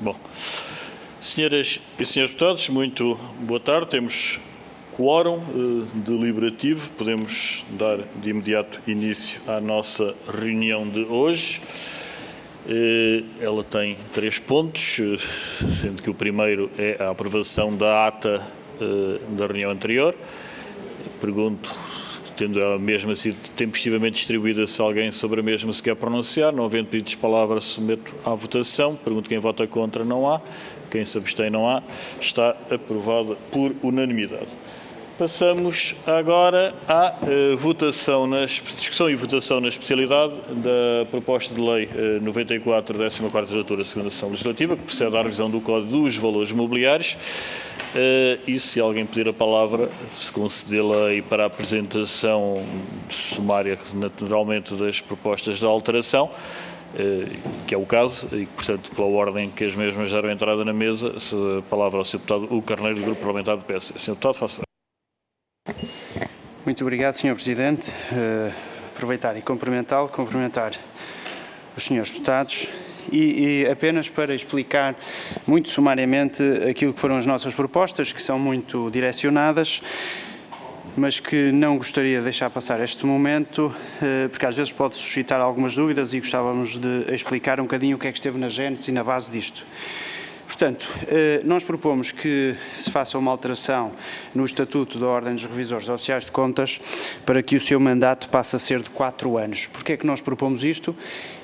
Bom, senhoras e senhores deputados, muito boa tarde. Temos quórum deliberativo. Podemos dar de imediato início à nossa reunião de hoje. Ela tem 3 pontos, sendo que o primeiro é a aprovação da ata da reunião anterior. Pergunto, tendo ela mesma sido tempestivamente distribuída, se alguém sobre a mesma se quer pronunciar. Não havendo pedidos de palavra, submeto à votação. Pergunto quem vota contra, não há. Quem se abstém, não há. Está aprovada por unanimidade. Passamos agora à discussão e votação na especialidade da proposta de lei 94, 14ª legislatura, segunda sessão legislativa, que procede à revisão do Código dos Valores Mobiliários. E se alguém pedir a palavra, se concedê-la aí para a apresentação sumária, naturalmente, das propostas de alteração, que é o caso, e portanto, pela ordem que as mesmas deram entrada na mesa, a palavra ao Sr. Deputado Hugo Carneiro, do Grupo Parlamentar do PS. Sr. Deputado, faça. Muito obrigado, Sr. Presidente. Aproveitar e cumprimentar os senhores deputados e apenas para explicar muito sumariamente aquilo que foram as nossas propostas, que são muito direcionadas, mas que não gostaria de deixar passar este momento, porque às vezes pode suscitar algumas dúvidas e gostávamos de explicar um bocadinho o que é que esteve na gênese e na base disto. Portanto, nós propomos que se faça uma alteração no Estatuto da Ordem dos Revisores Oficiais de Contas para que o seu mandato passe a ser de 4 anos. Porquê é que nós propomos isto?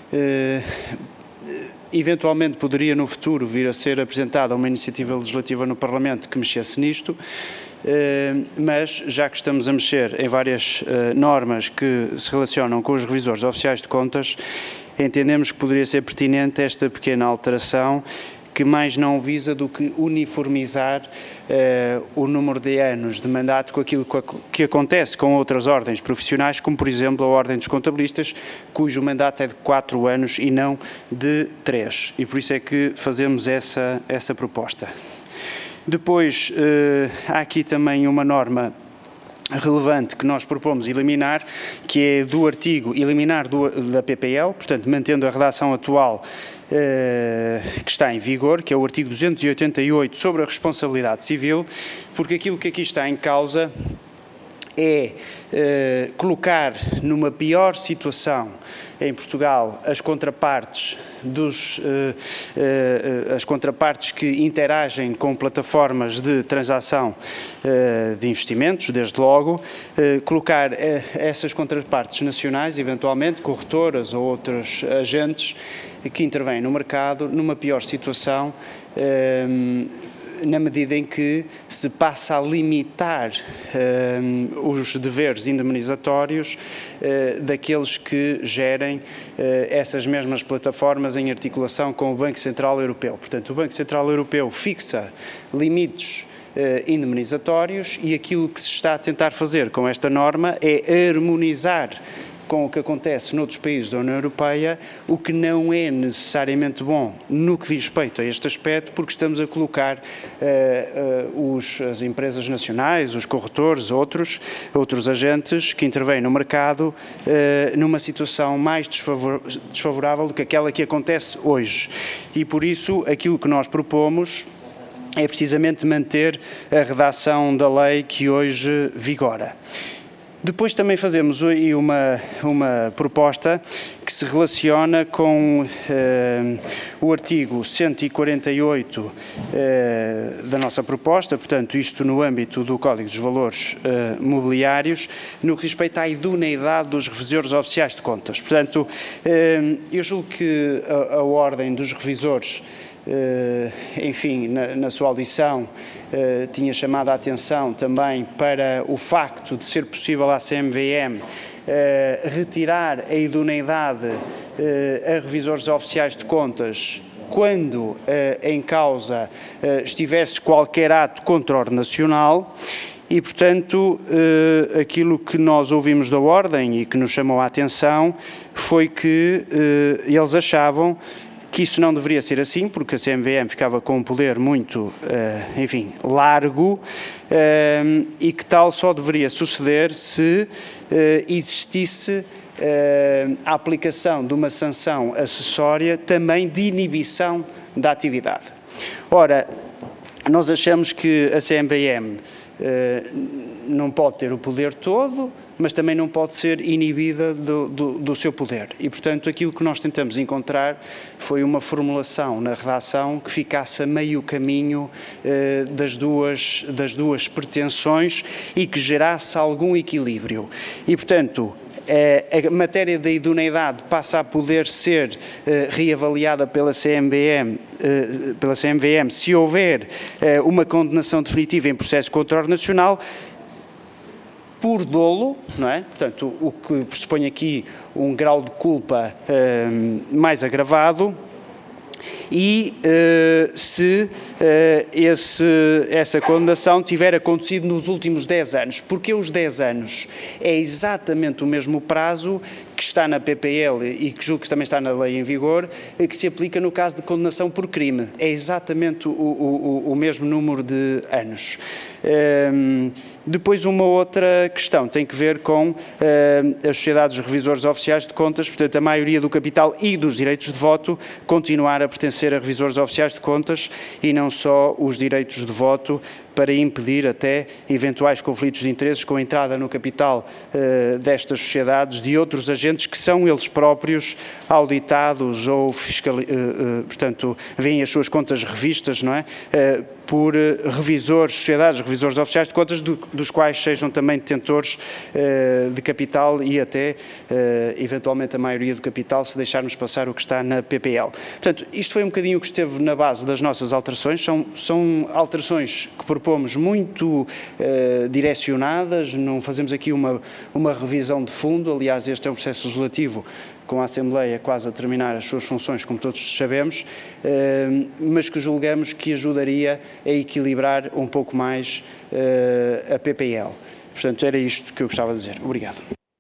Eventualmente poderia no futuro vir a ser apresentada uma iniciativa legislativa no Parlamento que mexesse nisto, mas já que estamos a mexer em várias normas que se relacionam com os revisores oficiais de contas, entendemos que poderia ser pertinente esta pequena alteração, que mais não visa do que uniformizar o número de anos de mandato com aquilo que acontece com outras ordens profissionais, como por exemplo a Ordem dos Contabilistas, cujo mandato é de 4 anos e não de 3. E por isso é que fazemos essa proposta. Depois, há aqui também uma norma relevante que nós propomos eliminar, que é do artigo, eliminar da PPL, portanto, mantendo a redação atual que está em vigor, que é o artigo 288 sobre a responsabilidade civil, porque aquilo que aqui está em causa é colocar numa pior situação em Portugal as contrapartes que interagem com plataformas de transação de investimentos, desde logo, colocar essas contrapartes nacionais, eventualmente corretoras ou outros agentes que intervêm no mercado, numa pior situação, na medida em que se passa a limitar os deveres indemnizatórios daqueles que gerem essas mesmas plataformas em articulação com o Banco Central Europeu. Portanto, o Banco Central Europeu fixa limites indemnizatórios e aquilo que se está a tentar fazer com esta norma é harmonizar com o que acontece noutros países da União Europeia, o que não é necessariamente bom no que diz respeito a este aspecto, porque estamos a colocar as empresas nacionais, os corretores, outros agentes que intervêm no mercado numa situação mais desfavorável do que aquela que acontece hoje. E por isso, aquilo que nós propomos é precisamente manter a redação da lei que hoje vigora. Depois também fazemos aí uma proposta que se relaciona com o artigo 148 da nossa proposta, portanto, isto no âmbito do Código dos Valores Mobiliários, no que respeita à idoneidade dos revisores oficiais de contas. Portanto, eu julgo que a Ordem dos Revisores, enfim, na sua audição, tinha chamado a atenção também para o facto de ser possível à CMVM retirar a idoneidade a revisores oficiais de contas quando em causa estivesse qualquer ato contraordenacional. E, portanto, aquilo que nós ouvimos da Ordem e que nos chamou a atenção foi que eles achavam que isso não deveria ser assim, porque a CMVM ficava com um poder muito, enfim, largo, e que tal só deveria suceder se existisse a aplicação de uma sanção acessória também de inibição da atividade. Ora, nós achamos que a CMVM não pode ter o poder todo, mas também não pode ser inibida do seu poder. E, portanto, aquilo que nós tentamos encontrar foi uma formulação na redação que ficasse a meio caminho das duas pretensões e que gerasse algum equilíbrio. E, portanto, a matéria da idoneidade passa a poder ser reavaliada pela CMVM se houver uma condenação definitiva em processo controle nacional por dolo, não é? Portanto, o que pressupõe aqui um grau de culpa mais agravado, e se essa condenação tiver acontecido nos últimos 10 anos. Porque os 10 anos é exatamente o mesmo prazo que está na PPL e que julgo que também está na lei em vigor, que se aplica no caso de condenação por crime. É exatamente o mesmo número de anos. Depois, uma outra questão tem que ver com as sociedades de revisores oficiais de contas, portanto, a maioria do capital e dos direitos de voto continuar a pertencer a revisores oficiais de contas e não só os direitos de voto, para impedir até eventuais conflitos de interesses com a entrada no capital destas sociedades de outros agentes que são eles próprios auditados ou portanto, veem as suas contas revistas, não é? Por revisores, sociedades, revisores oficiais de contas, dos quais sejam também detentores de capital e até, eventualmente, a maioria do capital, se deixarmos passar o que está na PPL. Portanto, isto foi um bocadinho o que esteve na base das nossas alterações. São alterações que propomos muito direcionadas, não fazemos aqui uma revisão de fundo. Aliás, este é um processo legislativo com a Assembleia quase a terminar as suas funções, como todos sabemos, mas que julgamos que ajudaria a equilibrar um pouco mais a PPL. Portanto, era isto que eu gostava de dizer. Obrigado.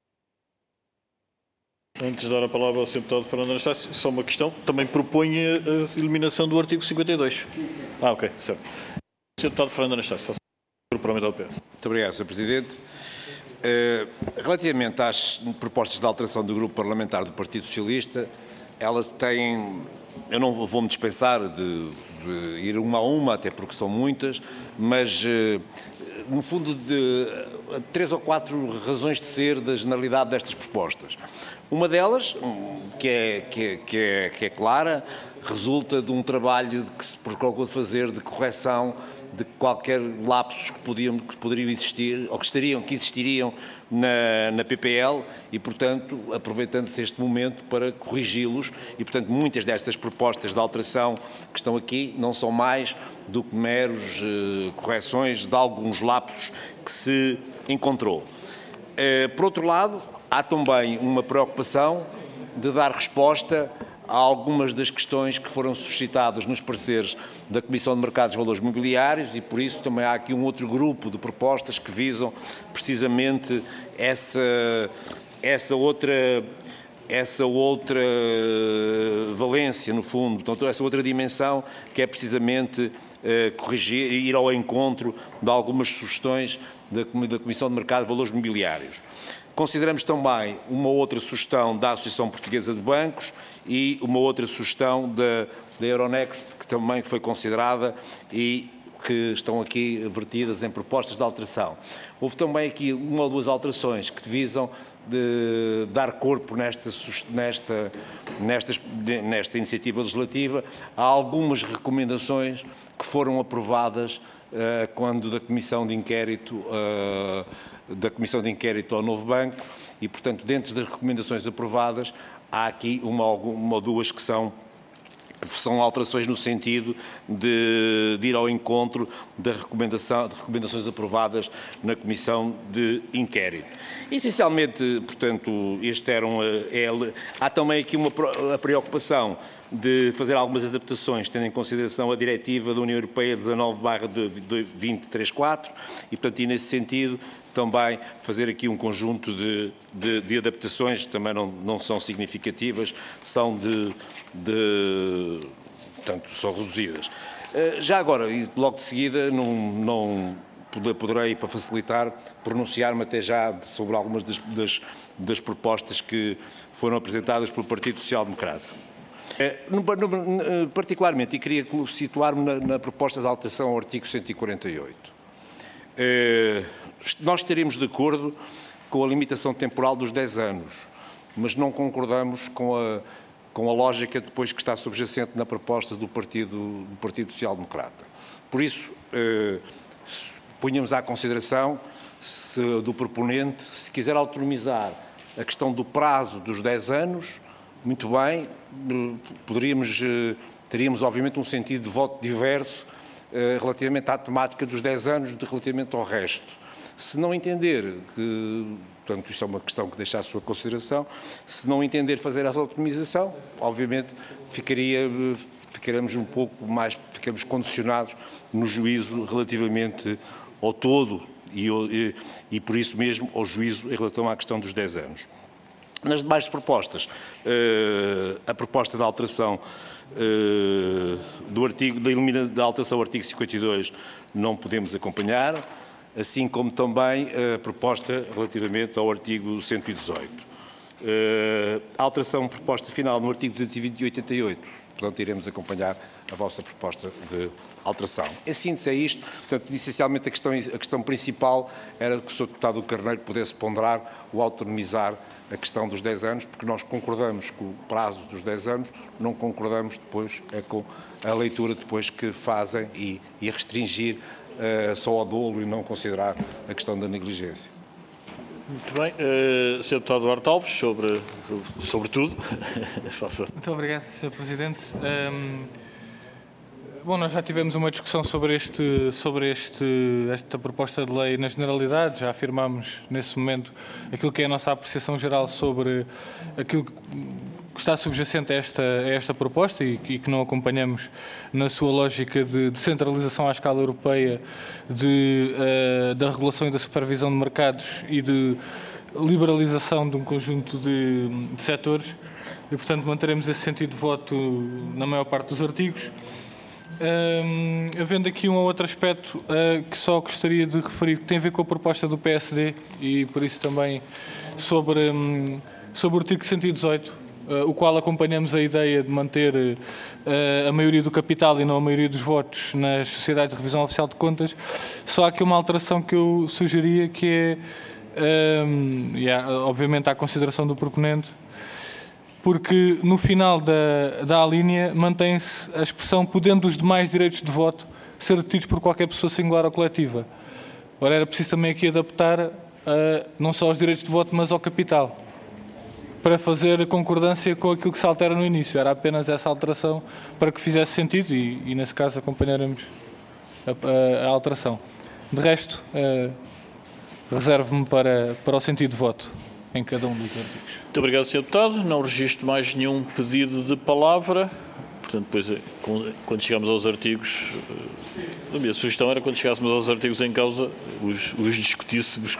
Antes de dar a palavra ao Sr. Deputado Fernando Anastácio, só uma questão. Também propõe a eliminação do artigo 52. Ok, certo. Sr. Deputado Fernando Anastácio, Grupo Parlamentar do PS. Muito obrigado, Sr. Presidente. Relativamente às propostas de alteração do Grupo Parlamentar do Partido Socialista, elas têm... Eu não vou-me dispensar de ir uma a uma, até porque são muitas, mas, no fundo, de 3 ou 4 razões de ser da generalidade destas propostas. Uma delas, que é clara, resulta de um trabalho que se procurou fazer de correção de qualquer lapsos que poderiam existir, ou que existiriam na PPL e, portanto, aproveitando-se este momento para corrigi-los e, portanto, muitas destas propostas de alteração que estão aqui não são mais do que meros correções de alguns lapsos que se encontrou. Por outro lado, há também uma preocupação de dar resposta a algumas das questões que foram suscitadas nos pareceres da Comissão de Mercados e Valores Mobiliários e, por isso, também há aqui um outro grupo de propostas que visam precisamente essa outra valência, no fundo, portanto, essa outra dimensão que é precisamente corrigir e ir ao encontro de algumas sugestões da Comissão de Mercado e Valores Mobiliários. Consideramos também uma outra sugestão da Associação Portuguesa de Bancos e uma outra sugestão da Euronext, que também foi considerada e que estão aqui vertidas em propostas de alteração. Houve também aqui uma ou duas alterações que visam de dar corpo nesta iniciativa legislativa a algumas recomendações que foram aprovadas quando da Comissão de Inquérito ao novo banco e, portanto, dentro das recomendações aprovadas, há aqui uma ou duas que são alterações no sentido de ir ao encontro de recomendações aprovadas na Comissão de Inquérito. Essencialmente, portanto, há também aqui a preocupação de fazer algumas adaptações, tendo em consideração a Diretiva da União Europeia 19/2034 e, portanto, e nesse sentido, também fazer aqui um conjunto de adaptações, também não são significativas, portanto, são reduzidas. Já agora, e logo de seguida, poderei, para facilitar, pronunciar-me até já sobre algumas das propostas que foram apresentadas pelo Partido Social Democrata. Particularmente, e queria situar-me na proposta de alteração ao artigo 148. Nós estaríamos de acordo com a limitação temporal dos 10 anos, mas não concordamos com a lógica depois que está subjacente na proposta do Partido Social Democrata. Por isso, punhamos à consideração do proponente, se quiser autonomizar a questão do prazo dos 10 anos, muito bem, teríamos obviamente um sentido de voto diverso relativamente à temática dos 10 anos relativamente ao resto. Se não entender que, portanto, isto é uma questão que deixa à sua consideração, se não entender fazer essa autonomização, obviamente ficaremos um pouco mais, ficamos condicionados no juízo relativamente ao todo e por isso mesmo ao juízo em relação à questão dos 10 anos. Nas demais propostas, a proposta de alteração da alteração ao artigo 52 não podemos acompanhar, assim como também a proposta relativamente ao artigo 118. A alteração proposta final no artigo 288, portanto, iremos acompanhar a vossa proposta de alteração. Em síntese é isto, portanto, essencialmente a questão principal era que o Sr. Deputado Carneiro pudesse ponderar ou autonomizar a questão dos 10 anos, porque nós concordamos com o prazo dos 10 anos, não concordamos depois com a leitura depois que fazem e restringir só ao dolo e não considerar a questão da negligência. Muito bem. Sr. Deputado Duarte Alves, sobre tudo. Muito obrigado, Sr. Presidente. Bom, nós já tivemos uma discussão sobre esta proposta de lei na generalidade, já afirmámos nesse momento aquilo que é a nossa apreciação geral sobre aquilo que está subjacente a esta proposta e que não acompanhamos na sua lógica de descentralização à escala europeia da regulação e da supervisão de mercados e de liberalização de um conjunto de setores e, portanto, manteremos esse sentido de voto na maior parte dos artigos. Havendo aqui um ou outro aspecto que só gostaria de referir, que tem a ver com a proposta do PSD e por isso também sobre o artigo 118, o qual acompanhamos a ideia de manter a maioria do capital e não a maioria dos votos nas sociedades de revisão oficial de contas. Só há aqui uma alteração que eu sugeria, que é, obviamente, à consideração do proponente, porque no final da alínea mantém-se a expressão podendo os demais direitos de voto ser detidos por qualquer pessoa singular ou coletiva. Ora, era preciso também aqui adaptar não só aos direitos de voto, mas ao capital, para fazer a concordância com aquilo que se altera no início. Era apenas essa alteração para que fizesse sentido e nesse caso, acompanharemos a alteração. De resto, reservo-me para o sentido de voto em cada um dos artigos. Muito obrigado, Sr. Deputado. Não registro mais nenhum pedido de palavra. Portanto, depois, quando chegamos aos artigos, a minha sugestão era, quando chegássemos aos artigos em causa, os discutíssemos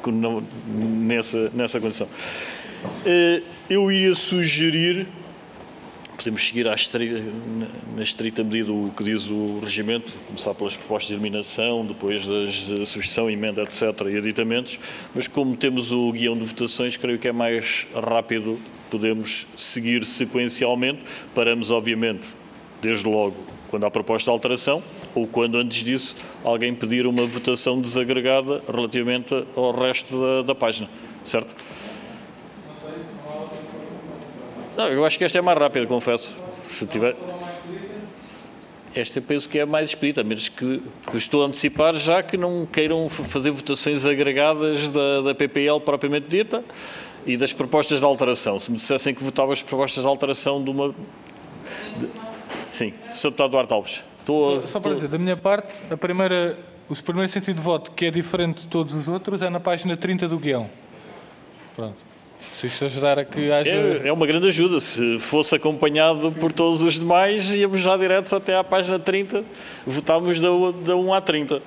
nessa condição. Eu iria sugerir, podemos seguir na estrita medida o que diz o regimento, começar pelas propostas de eliminação, depois da substituição, emenda, etc. e aditamentos, mas como temos o guião de votações, creio que é mais rápido, podemos seguir sequencialmente. Paramos, obviamente, desde logo, quando há proposta de alteração, ou quando, antes disso, alguém pedir uma votação desagregada relativamente ao resto da página, certo? Não, eu acho que esta é mais rápida, confesso. Se tiver... Esta penso que é mais expedita, a menos que estou a antecipar, já que não queiram fazer votações agregadas da PPL propriamente dita e das propostas de alteração. Se me dissessem que votava as propostas de alteração de uma... Sim, Sr. Deputado Duarte Alves. Só para dizer, da minha parte, o primeiro sentido de voto, que é diferente de todos os outros, é na página 30 do guião. Pronto. Se isto ajudar a que haja... É uma grande ajuda. Se fosse acompanhado por todos os demais, íamos já diretos até à página 30, votávamos da 1 à 30.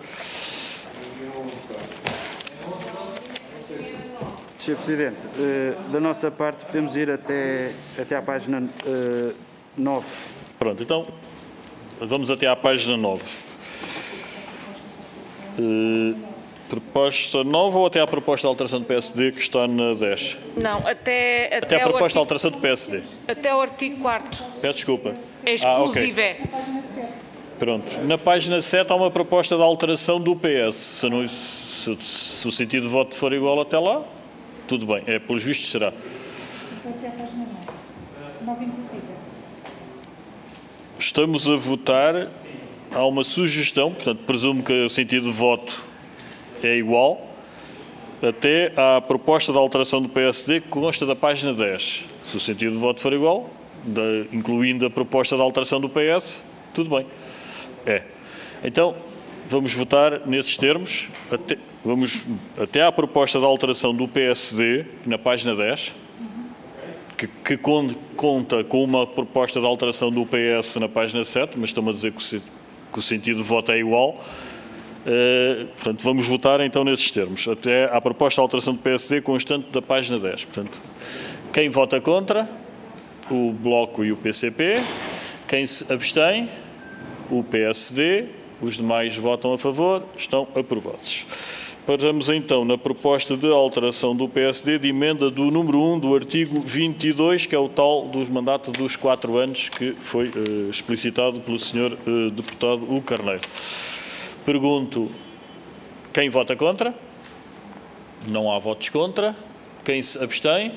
Sr. Presidente, da nossa parte podemos ir até à página 9. Pronto, então vamos até à página 9. Proposta nova ou até à proposta de alteração do PSD que está na 10? Não, até Até a proposta de alteração do PSD. Até o artigo 4º. Peço desculpa. É exclusivo, ok. Pronto. Na página 7 há uma proposta de alteração do PS. Se o sentido de voto for igual até lá, tudo bem. Pelos vistos será. Até a página 9 inclusiva. Estamos a votar. Há uma sugestão, portanto, presumo que o sentido de voto é igual, até à proposta de alteração do PSD que consta da página 10. Se o sentido de voto for igual, incluindo a proposta de alteração do PS, tudo bem. Então, vamos votar nesses termos, até à proposta de alteração do PSD, na página 10, que conta com uma proposta de alteração do PS na página 7, mas estão a dizer que o sentido de voto é igual. Portanto, vamos votar então nesses termos, até à proposta de alteração do PSD constante da página 10. Portanto, quem vota contra? O Bloco e o PCP. Quem se abstém? O PSD. Os demais votam a favor. Estão aprovados. Paramos então na proposta de alteração do PSD de emenda do número 1 do artigo 22, que é o tal dos mandatos dos 4 anos que foi explicitado pelo Sr. Deputado Hugo Carneiro. Pergunto, quem vota contra? Não há votos contra. Quem se abstém?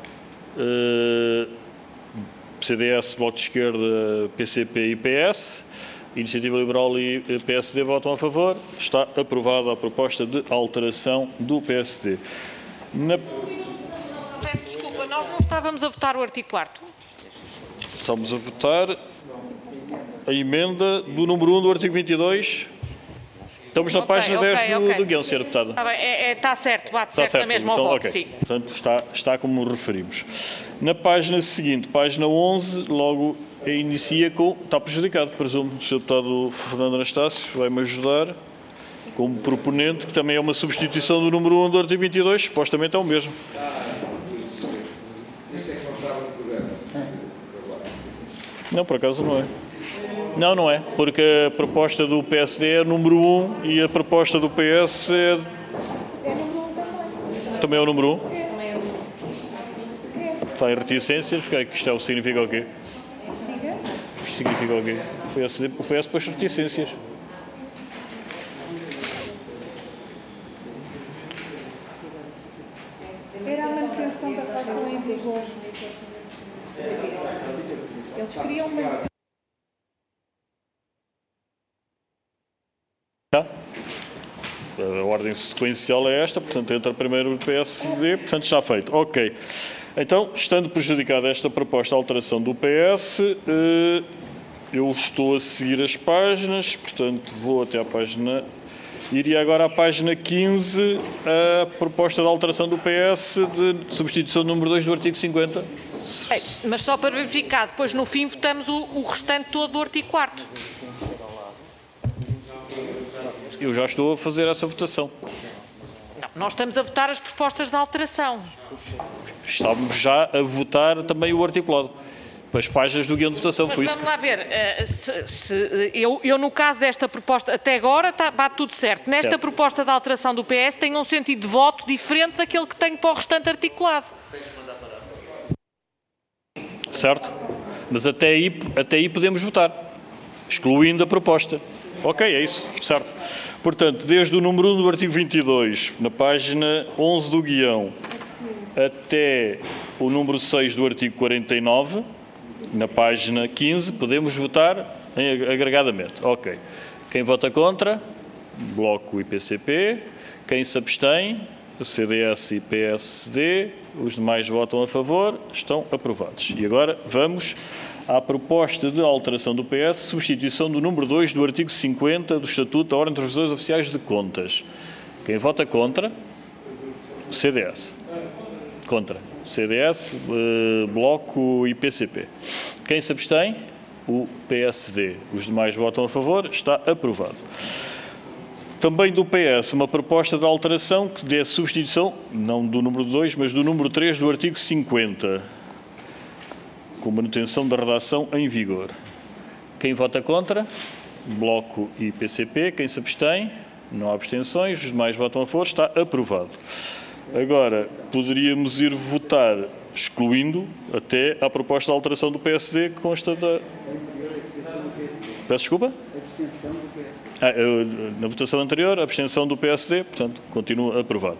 CDS, Bloco de Esquerda, PCP e PS. Iniciativa Liberal e PSD votam a favor. Está aprovada a proposta de alteração do PSD. Peço desculpa, nós não estávamos a votar o artigo 4º? Estamos a votar a emenda do número 1 do artigo 22. Estamos na página 10 do guião, Sr. Deputado. Está bem, está certo, bate certo na mesma então, voto, okay. sim. Portanto, está como referimos. Na página seguinte, página 11, logo inicia com... Está prejudicado, presumo. O Sr. Deputado Fernando Anastácio vai-me ajudar como proponente, que também é uma substituição do número 1 do artigo 22, supostamente é o mesmo. Não, por acaso não é. Não é, porque a proposta do PSD é número 1 e a proposta do PS é... Também é o número 1? Está em reticências, porque é que isto significa o quê? Isto significa o quê? O PS pôs reticências. Era a manutenção da relação em vigor. Eles queriam uma... A ordem sequencial é esta, portanto entra primeiro o PSD, portanto está feito. Ok. Então, estando prejudicada esta proposta de alteração do PS, eu estou a seguir as páginas, portanto vou até à página... Iria agora à página 15, a proposta de alteração do PS de substituição do número 2 do artigo 50. Mas só para verificar, depois no fim votamos o restante todo do artigo 4º. Eu já estou a fazer essa votação. Não, nós estamos a votar as propostas de alteração. Estávamos já a votar também o articulado. As páginas do guião de votação. Mas foi isso vamos lá ver, eu no caso desta proposta, até agora bate tudo certo. Nesta proposta de alteração do PS tem um sentido de voto diferente daquele que tenho para o restante articulado. Certo? Mas até aí podemos votar, excluindo a proposta. Ok, é isso, certo. Portanto, desde o número 1 do artigo 22, na página 11 do guião, até o número 6 do artigo 49, na página 15, podemos votar agregadamente. Ok. Quem vota contra? Bloco e PCP. Quem se abstém? O CDS e PSD. Os demais votam a favor. Estão aprovados. E agora vamos à proposta de alteração do PS, substituição do número 2 do artigo 50 do Estatuto da Ordem dos Revisores Oficiais de Contas. Quem vota contra? O CDS. Contra. CDS, Bloco e PCP. Quem se abstém? O PSD. Os demais votam a favor. Está aprovado. Também do PS, uma proposta de alteração que dê substituição, não do número 2, mas do número 3 do artigo 50, com manutenção da redação em vigor. Quem vota contra? Bloco e PCP. Quem se abstém? Não há abstenções, os demais votam a favor, está aprovado. Agora, poderíamos ir votar excluindo até à proposta de alteração do PSD que consta da... Peço desculpa? Na votação anterior, a abstenção do PSD, portanto, continua aprovado.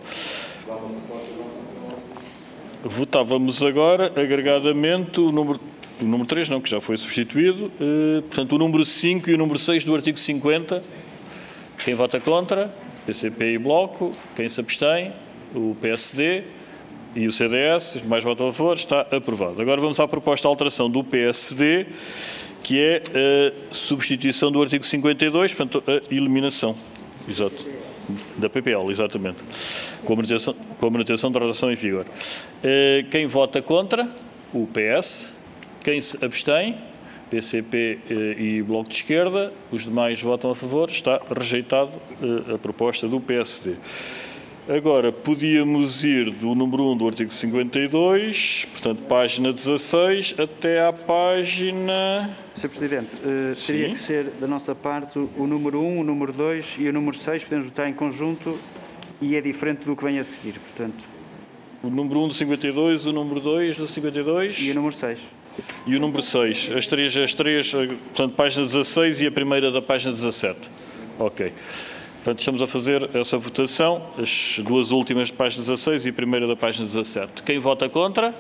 Votávamos agora, agregadamente, o número 3, não, que já foi substituído, portanto, o número 5 e o número 6 do artigo 50. Quem vota contra? PCP e Bloco. Quem se abstém? O PSD e o CDS. Os demais votam a favor. Está aprovado. Agora vamos à proposta de alteração do PSD, que é a substituição do artigo 52, portanto, a eliminação. Exato. Da PPL, exatamente. Com a manutenção da redação em vigor. Quem vota contra? O PS. Quem se abstém? PCP e Bloco de Esquerda. Os demais votam a favor. Está rejeitado a proposta do PSD. Agora, podíamos ir do número 1 do artigo 52, portanto, página 16, até à página... Sr. Presidente, teria que ser, da nossa parte, o número 1, o número 2 e o número 6, podemos votar em conjunto e é diferente do que vem a seguir, portanto... O número 1 do 52, o número 2 do 52... E o número 6. E o número 6, as três, portanto, página 16 e a primeira da página 17. Ok. Portanto, estamos a fazer essa votação, as duas últimas de página 16 e a primeira da página 17. Quem vota contra?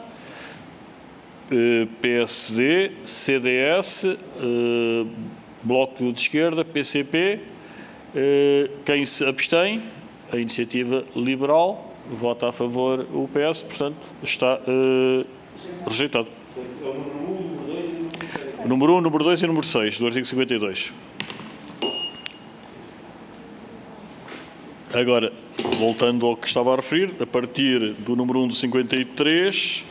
PSD, CDS, Bloco de Esquerda, PCP. Quem se abstém? A Iniciativa Liberal. Vota a favor o PS, portanto, está rejeitado. O número 1, o número 2 e o número 6 do artigo 52. Agora, voltando ao que estava a referir, a partir do número 1 do 53,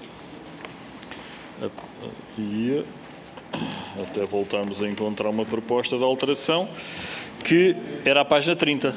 e até voltamos a encontrar uma proposta de alteração que era a página 30,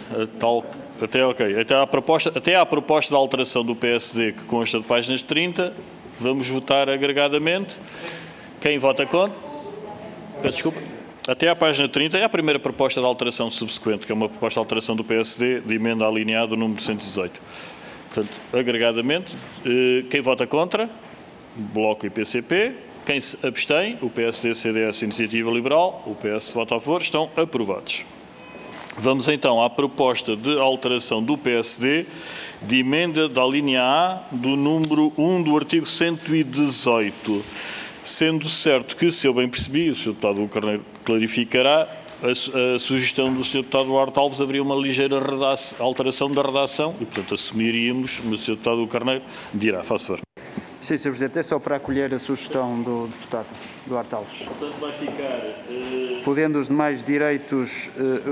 até à proposta de alteração do PSD que consta de páginas 30, vamos votar agregadamente. Quem vota contra? Peço desculpa. Até à página 30 é a primeira proposta de alteração subsequente, que é uma proposta de alteração do PSD de emenda alineada do número 118. Portanto, agregadamente, quem vota contra? Bloco e PCP. Quem se abstém? O PSD, CDS e Iniciativa Liberal. O PS vota a favor. Estão aprovados. Vamos então à proposta de alteração do PSD de emenda da linha A do número 1 do artigo 118. Sendo certo que, se eu bem percebi, o Sr. Deputado Carneiro clarificará, a sugestão do Sr. Deputado Duarte Alves haveria uma ligeira alteração da redação e, portanto, assumiríamos, mas o Sr. Deputado Carneiro dirá, faça favor. Sim, Sr. Presidente, é só para acolher a sugestão do Deputado Duarte Alves. Portanto, vai ficar... Podendo os demais direitos...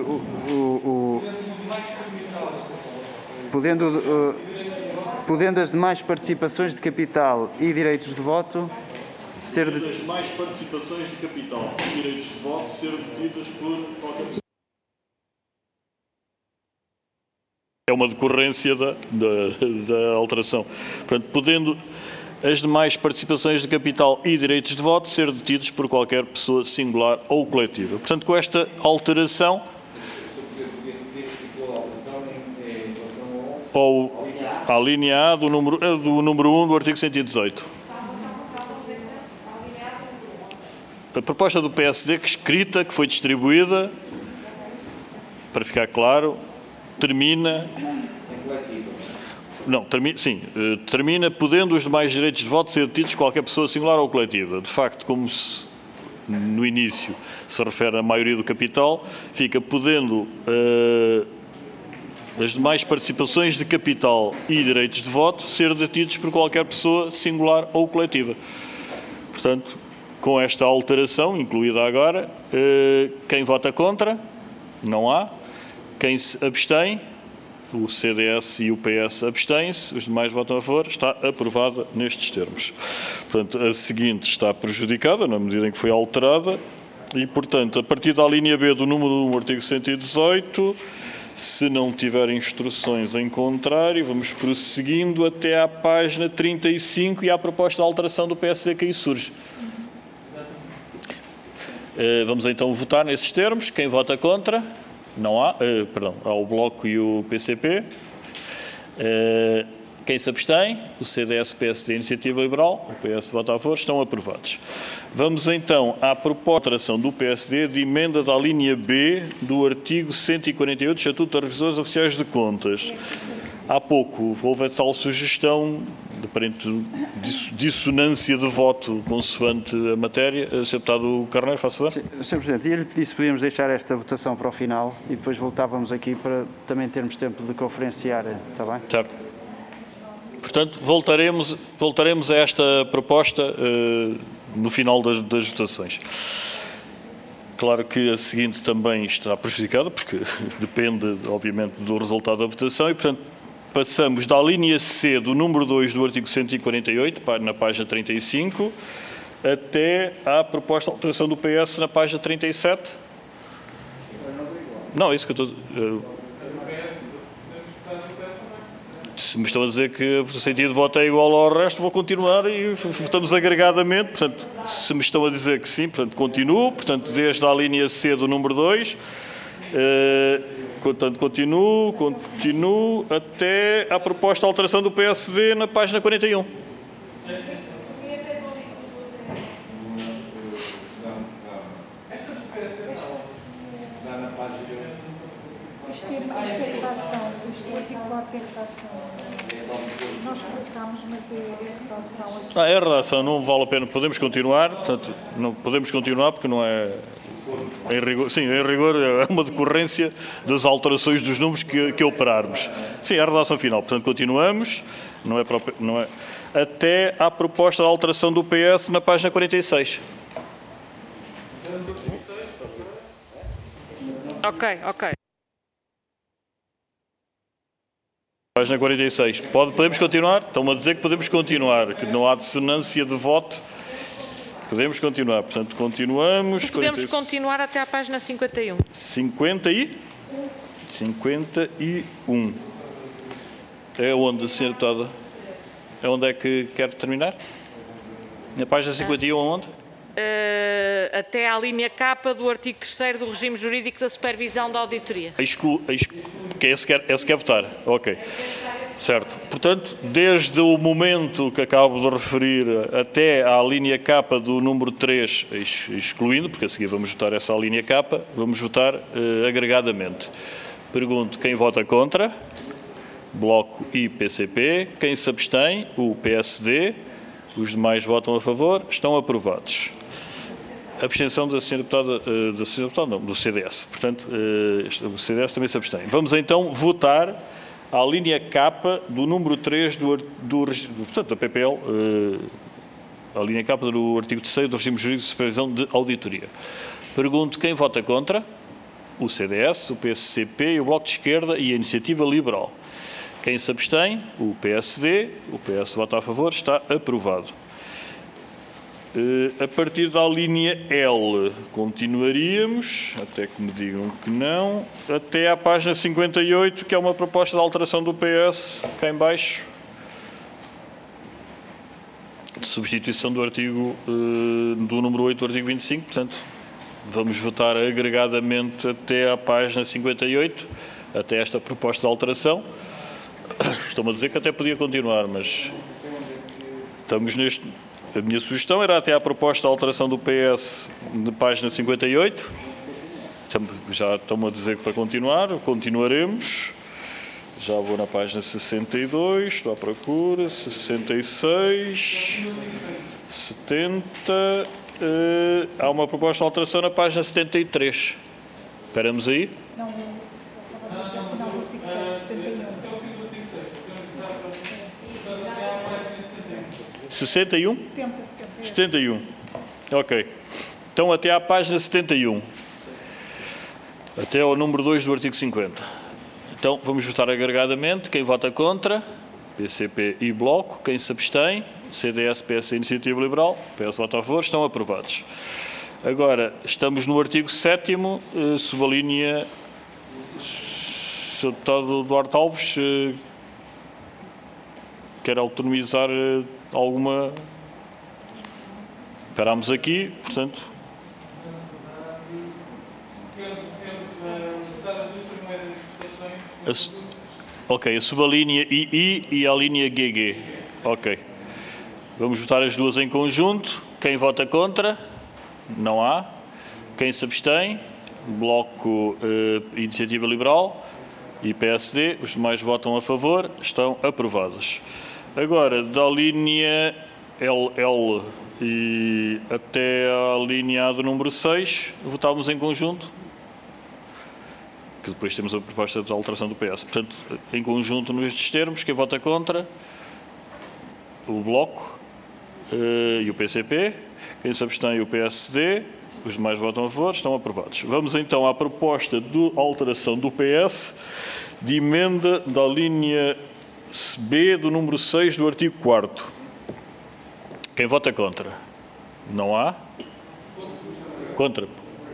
podendo as demais participações de capital e direitos de voto... As mais participações de capital e direitos de voto ser detidas por qualquer pessoa. É uma decorrência da alteração. Portanto, podendo as demais participações de capital e direitos de voto ser detidos por qualquer pessoa singular ou coletiva. Portanto, com esta alteração, ou a linha A do número 1 do artigo 118. A proposta do PSD, que escrita, que foi distribuída, para ficar claro, termina... Não, termina podendo os demais direitos de voto ser detidos qualquer pessoa singular ou coletiva. De facto, como no início se refere à maioria do capital, fica podendo as demais participações de capital e direitos de voto ser detidos por qualquer pessoa singular ou coletiva. Portanto, com esta alteração, incluída agora, quem vota contra? Não há. Quem se abstém? O CDS e o PS abstêm-se, os demais votam a favor. Está aprovada nestes termos. Portanto, a seguinte está prejudicada, na medida em que foi alterada, e, portanto, a partir da linha B do número 1 do artigo 118, se não tiver instruções em contrário, vamos prosseguindo até à página 35 e à proposta de alteração do PSD que aí surge. Vamos então votar nesses termos. Quem vota contra? Não há, perdão, há o Bloco e o PCP. Quem se abstém, o CDS, o PSD e a Iniciativa Liberal, o PS vota a favor, estão aprovados. Vamos então à proposta de alteração do PSD de emenda da linha B do artigo 148 do Estatuto dos Revisores Oficiais de Contas. Há pouco houve a tal sugestão de aparente dissonância de voto consoante a matéria. Sr. Deputado Carneiro, faça favor. Sr. Presidente, eu lhe pedi se podíamos deixar esta votação para o final e depois voltávamos aqui para também termos tempo de conferenciar, está bem? Certo. Portanto, voltaremos a esta proposta no final das votações. Claro que a seguinte também está prejudicada, porque depende, obviamente, do resultado da votação e, portanto, passamos da linha C do número 2 do artigo 148, na página 35, até à proposta de alteração do PS na página 37. Não, é isso que eu estou... Se me estão a dizer que o sentido de voto é igual ao resto, vou continuar e votamos agregadamente. Portanto, se me estão a dizer que sim, portanto, continuo. Portanto, desde a linha C do número 2, portanto, continuo até à proposta de alteração do PSD na página 41. Isto é redação, isto é artigo 4 é redação. Nós colocamos, mas é redação. É a redação, não vale a pena. Podemos continuar, portanto, não podemos continuar porque não é... Em rigor, sim, em rigor é uma decorrência das alterações dos números que operarmos. Sim, é a redação final. Portanto, continuamos, não é, até à proposta de alteração do PS na página 46. Ok. Página 46. Podemos continuar? Estão-me a dizer que podemos continuar, que não há dissonância de voto. Podemos continuar. Portanto, continuamos. Podemos continuar até à página 51. 51. É onde, Sra. Deputada? É onde é que quer terminar? Na página 51, onde? Até à linha K do artigo 3º do regime jurídico da supervisão da auditoria. Que esse quer votar. Ok. Certo. Portanto, desde o momento que acabo de referir até à linha K do número 3, excluindo, porque a seguir vamos votar essa linha K, vamos votar agregadamente. Pergunto quem vota contra, Bloco e PCP, quem se abstém, o PSD, os demais votam a favor, estão aprovados. Abstenção da Sra. Deputada, do CDS. Portanto, o CDS também se abstém. Vamos então votar à linha K do número 3 portanto, da PPL, a linha K do artigo 3º do regime jurídico de supervisão de auditoria. Pergunto quem vota contra, o CDS, o PCP, o Bloco de Esquerda e a Iniciativa Liberal. Quem se abstém, o PSD, o PS vota a favor, está aprovado. A partir da linha L, continuaríamos, até que me digam que não, até à página 58, que é uma proposta de alteração do PS, cá em baixo, de substituição do artigo, do número 8 do artigo 25, portanto, vamos votar agregadamente até à página 58, até esta proposta de alteração. Estou-me a dizer que até podia continuar, mas estamos neste... A minha sugestão era até à proposta de alteração do PS de página 58. Já estão-me a dizer que para continuar, continuaremos. Já vou na página 62, estou à procura, 66, 70. Há uma proposta de alteração na página 73. Esperamos aí. Não, até o final do artigo 6, 71. 61? 71. 71. Ok. Então até à página 71. Até ao número 2 do artigo 50. Então vamos votar agregadamente. Quem vota contra? PCP e Bloco. Quem se abstém? CDS, PS e Iniciativa Liberal. PS vota a favor. Estão aprovados. Agora, estamos no artigo 7º, sob a linha... Sr. Deputado Duarte Alves, quer autonomizar alguma... Parámos aqui, portanto... Ok, a subalínea II e a linha GG. Ok. Vamos votar as duas em conjunto. Quem vota contra? Não há. Quem se abstém? Bloco Iniciativa Liberal e PSD. Os demais votam a favor. Estão aprovados. Agora, da linha LL e até a linha A do número 6, votámos em conjunto. Que depois temos a proposta de alteração do PS. Portanto, em conjunto nestes termos, quem vota contra? O Bloco e o PCP. Quem se abstém? O PSD. Os demais votam a favor. Estão aprovados. Vamos então à proposta de alteração do PS de emenda da linha B do número 6 do artigo 4º. Quem vota contra? Não há? Contra.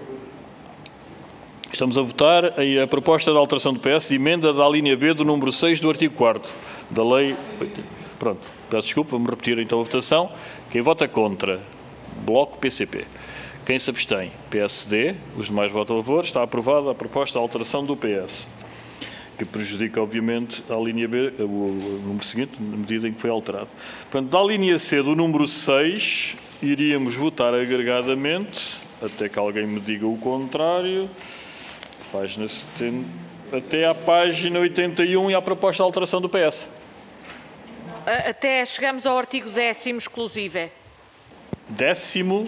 Estamos a votar a proposta de alteração do PS de emenda da linha B do número 6 do artigo 4º da lei... Pronto, peço desculpa, vamos repetir então a votação. Quem vota contra? Bloco PCP. Quem se abstém? PSD. Os demais votam a favor. Está aprovada a proposta de alteração do PS, que prejudica, obviamente, a linha B, o número seguinte, na medida em que foi alterado. Portanto, da linha C do número 6, iríamos votar agregadamente, até que alguém me diga o contrário, página 70, até à página 81 e à proposta de alteração do PS. Até chegamos ao artigo 10º exclusivo. 10º?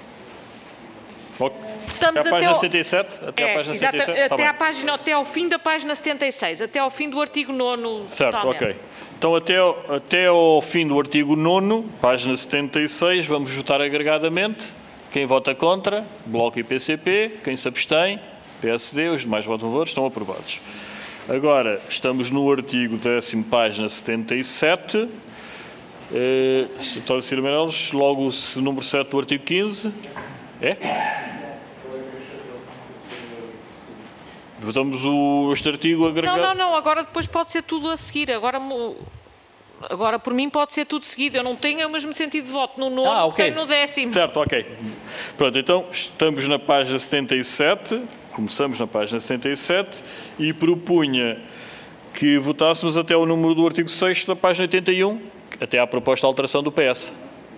Estamos até a página 77? Até a página 77? Até ao fim da página 76, até ao fim do artigo 9º. Certo, totalmente. ok. Então, até ao fim do artigo 9º, página 76, vamos votar agregadamente. Quem vota contra? Bloco e PCP. Quem se abstém? PSD. Os demais votam a favor. Estão aprovados. Agora, estamos no artigo 10º, página 77. Doutor Ciro Meirelles, logo o número 7 do artigo 15. É? Votamos este artigo agregado? Não, agora depois pode ser tudo a seguir. Agora por mim pode ser tudo seguido. Eu não tenho o mesmo sentido de voto no 9º que tenho no 10º. Certo, ok. Pronto, então estamos na página 77, começamos na página 77 e propunha que votássemos até o número do artigo 6º da página 81, até à proposta de alteração do PS.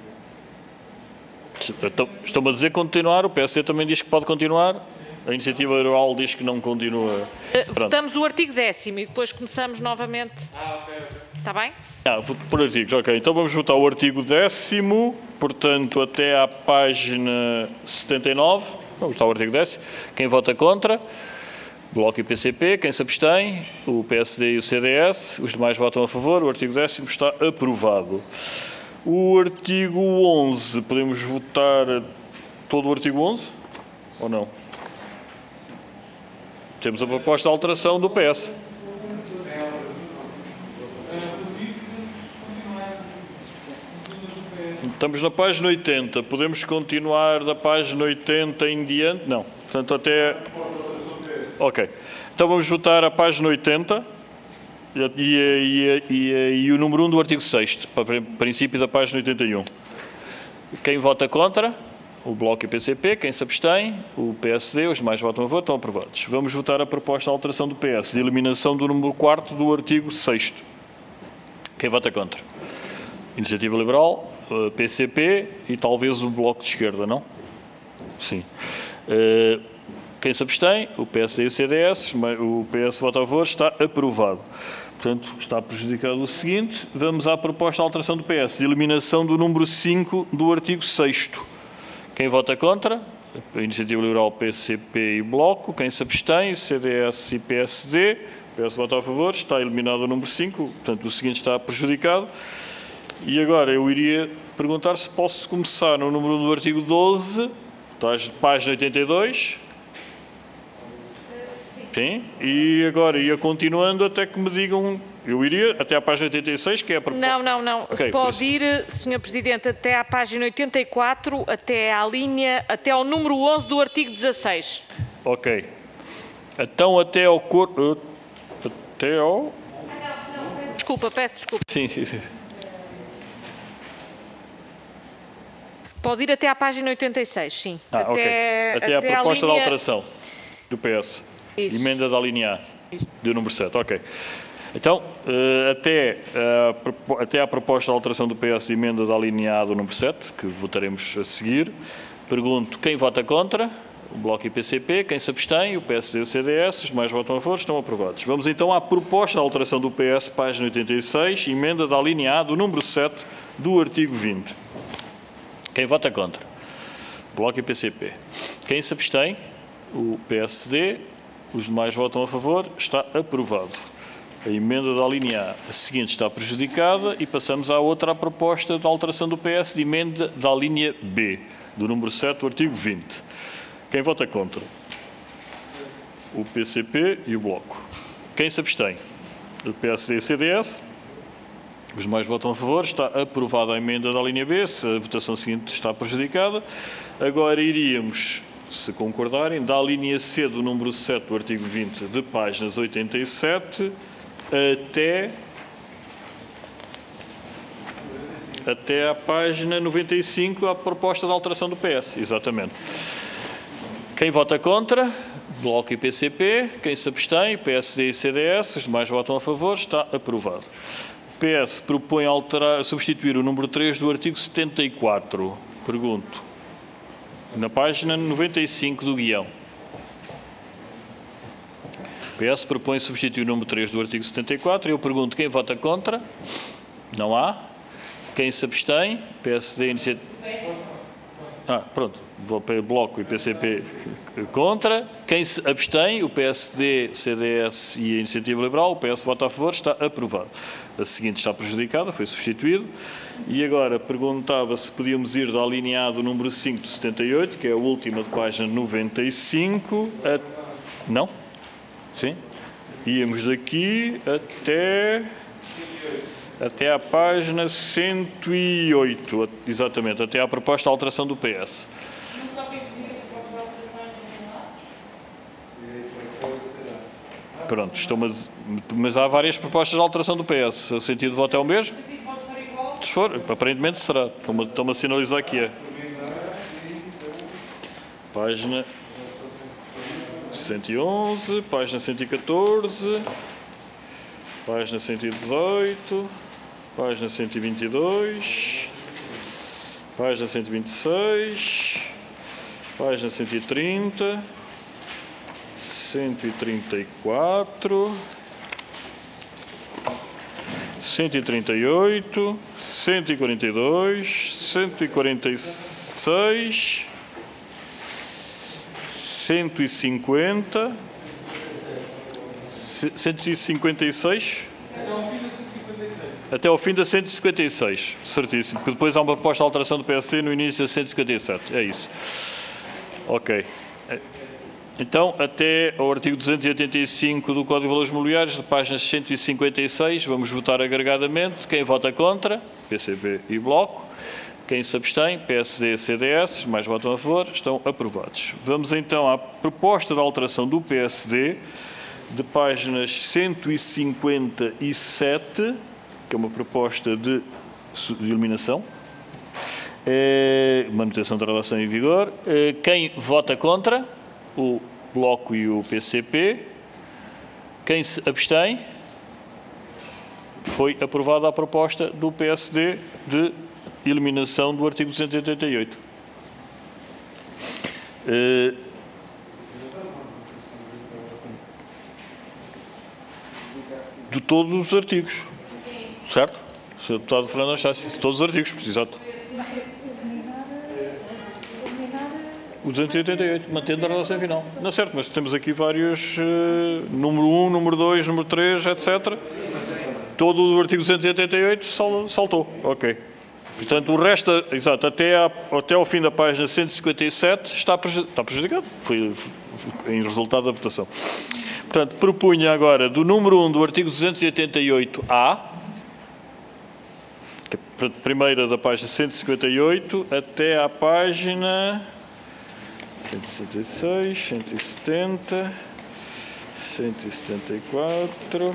Estão-me a dizer continuar, o PSD também diz que pode continuar. A iniciativa liberal diz que não continua. Votamos o artigo 10º e depois começamos novamente. Ok. Está bem? Por artigos, ok. Então vamos votar o artigo 10º, portanto, até à página 79. Vamos votar o artigo 10º. Quem vota contra? Bloco e PCP. Quem se abstém? O PSD e o CDS. Os demais votam a favor. O artigo 10º está aprovado. O artigo 11, podemos votar todo o artigo 11? Ou não? Temos a proposta de alteração do PS. Estamos na página 80. Podemos continuar da página 80 em diante? Não. Portanto, até... Ok. Então vamos votar a página 80 e o número 1 do artigo 6º, para o princípio da página 81. Quem vota contra? O Bloco e o PCP. Quem se abstém? O PSD. Os demais votam a favor. Estão aprovados. Vamos votar a proposta de alteração do PS, de eliminação do número 4º do artigo 6º. Quem vota contra? Iniciativa Liberal, PCP e talvez o Bloco de Esquerda, não? Sim. Quem se abstém? O PSD e o CDS. O PS vota a favor. Está aprovado. Portanto, está prejudicado o seguinte. Vamos à proposta de alteração do PS, de eliminação do número 5 do artigo 6º. Quem vota contra? A Iniciativa Liberal, PCP e Bloco. Quem se abstém? CDS e PSD. O PS vota a favor. Está eliminado o número 5. Portanto, o seguinte está prejudicado. E agora eu iria perguntar se posso começar no número do artigo 12, página 82. Sim. E agora ia continuando até que me digam... Eu iria até à página 86, que é a proposta... Não. Okay, pode ir, Sr. Presidente, até à página 84, até ao número 11 do artigo 16. Ok. Então até ao... Desculpa, peço desculpa. Sim. Pode ir até à página 86, sim. Ok. Até a proposta de alteração. do PS. Isso. Emenda da linha A, do número 7. Ok. Então, até à proposta de alteração do PS, emenda da linha A do número 7, que votaremos a seguir. Pergunto, quem vota contra? O Bloco e o PCP. Quem se abstém? O PSD e o CDS. Os demais votam a favor. Estão aprovados. Vamos então à proposta de alteração do PS, página 86, emenda da linha A do número 7 do artigo 20. Quem vota contra? Bloco e PCP. Quem se abstém? O PSD. Os demais votam a favor. Está aprovado. A emenda da linha A seguinte está prejudicada e passamos à outra proposta de alteração do PS de emenda da linha B, do número 7 do artigo 20. Quem vota contra? O PCP e o Bloco. Quem se abstém? O PSD e o CDS. Os demais votam a favor. Está aprovada a emenda da linha B. Se a votação seguinte está prejudicada. Agora iríamos, se concordarem, da linha C do número 7 do artigo 20 de páginas 87 até à página 95, a proposta de alteração do PS. Exatamente. Quem vota contra? Bloco e PCP. Quem se abstém? PSD e CDS. Os demais votam a favor. Está aprovado. O PS propõe substituir o número 3 do artigo 74. Pergunto. Na página 95 do guião. O PS propõe substituir o número 3 do artigo 74. Eu pergunto quem vota contra. Não há. Quem se abstém? PSD, Iniciativa... pronto. Vou para o Bloco e PCP contra. Quem se abstém? O PSD, o CDS e a Iniciativa Liberal. O PS vota a favor. Está aprovado. A seguinte está prejudicada. Foi substituído. E agora perguntava se podíamos ir da linha A do número 5 do 78, que é a última de página 95. Não? Sim? Íamos daqui até à página 108, exatamente, até à proposta de alteração do PS. Pronto, mas há várias propostas de alteração do PS. O sentido de voto é o mesmo? Se for, aparentemente será. Estão-me a sinalizar que é. Página 111, página 114, página 118, página 122, página 126, página 130, 134, 138, 142, 146, 150, 156, até ao fim da 156, certíssimo, porque depois há uma proposta de alteração do PSD no início da 157, é isso. Ok. Então, até ao artigo 285 do Código de Valores Mobiliários, de páginas 156, vamos votar agregadamente. Quem vota contra? PCP e Bloco. Quem se abstém? PSD e CDS. Os mais votam a favor. Estão aprovados. Vamos então à proposta de alteração do PSD, de páginas 157, que é uma proposta de eliminação. Manutenção da relação em vigor. Quem vota contra? O Bloco e o PCP. Quem se abstém? Foi aprovada a proposta do PSD de eliminação do artigo 288. De todos os artigos. Certo? Sr. Deputado Fernando Anastácio. De todos os artigos, exato. O 288, mantendo a relação final. Não é certo, mas temos aqui vários, número 1, número 2, número 3, etc. Todo o artigo 288 saltou. Ok. Portanto, o resto, exato, até ao fim da página 157 está prejudicado. Foi em resultado da votação. Portanto, propunha agora do número 1 do artigo 288A, que é a primeira da página 158, até à página 166, 170, 174,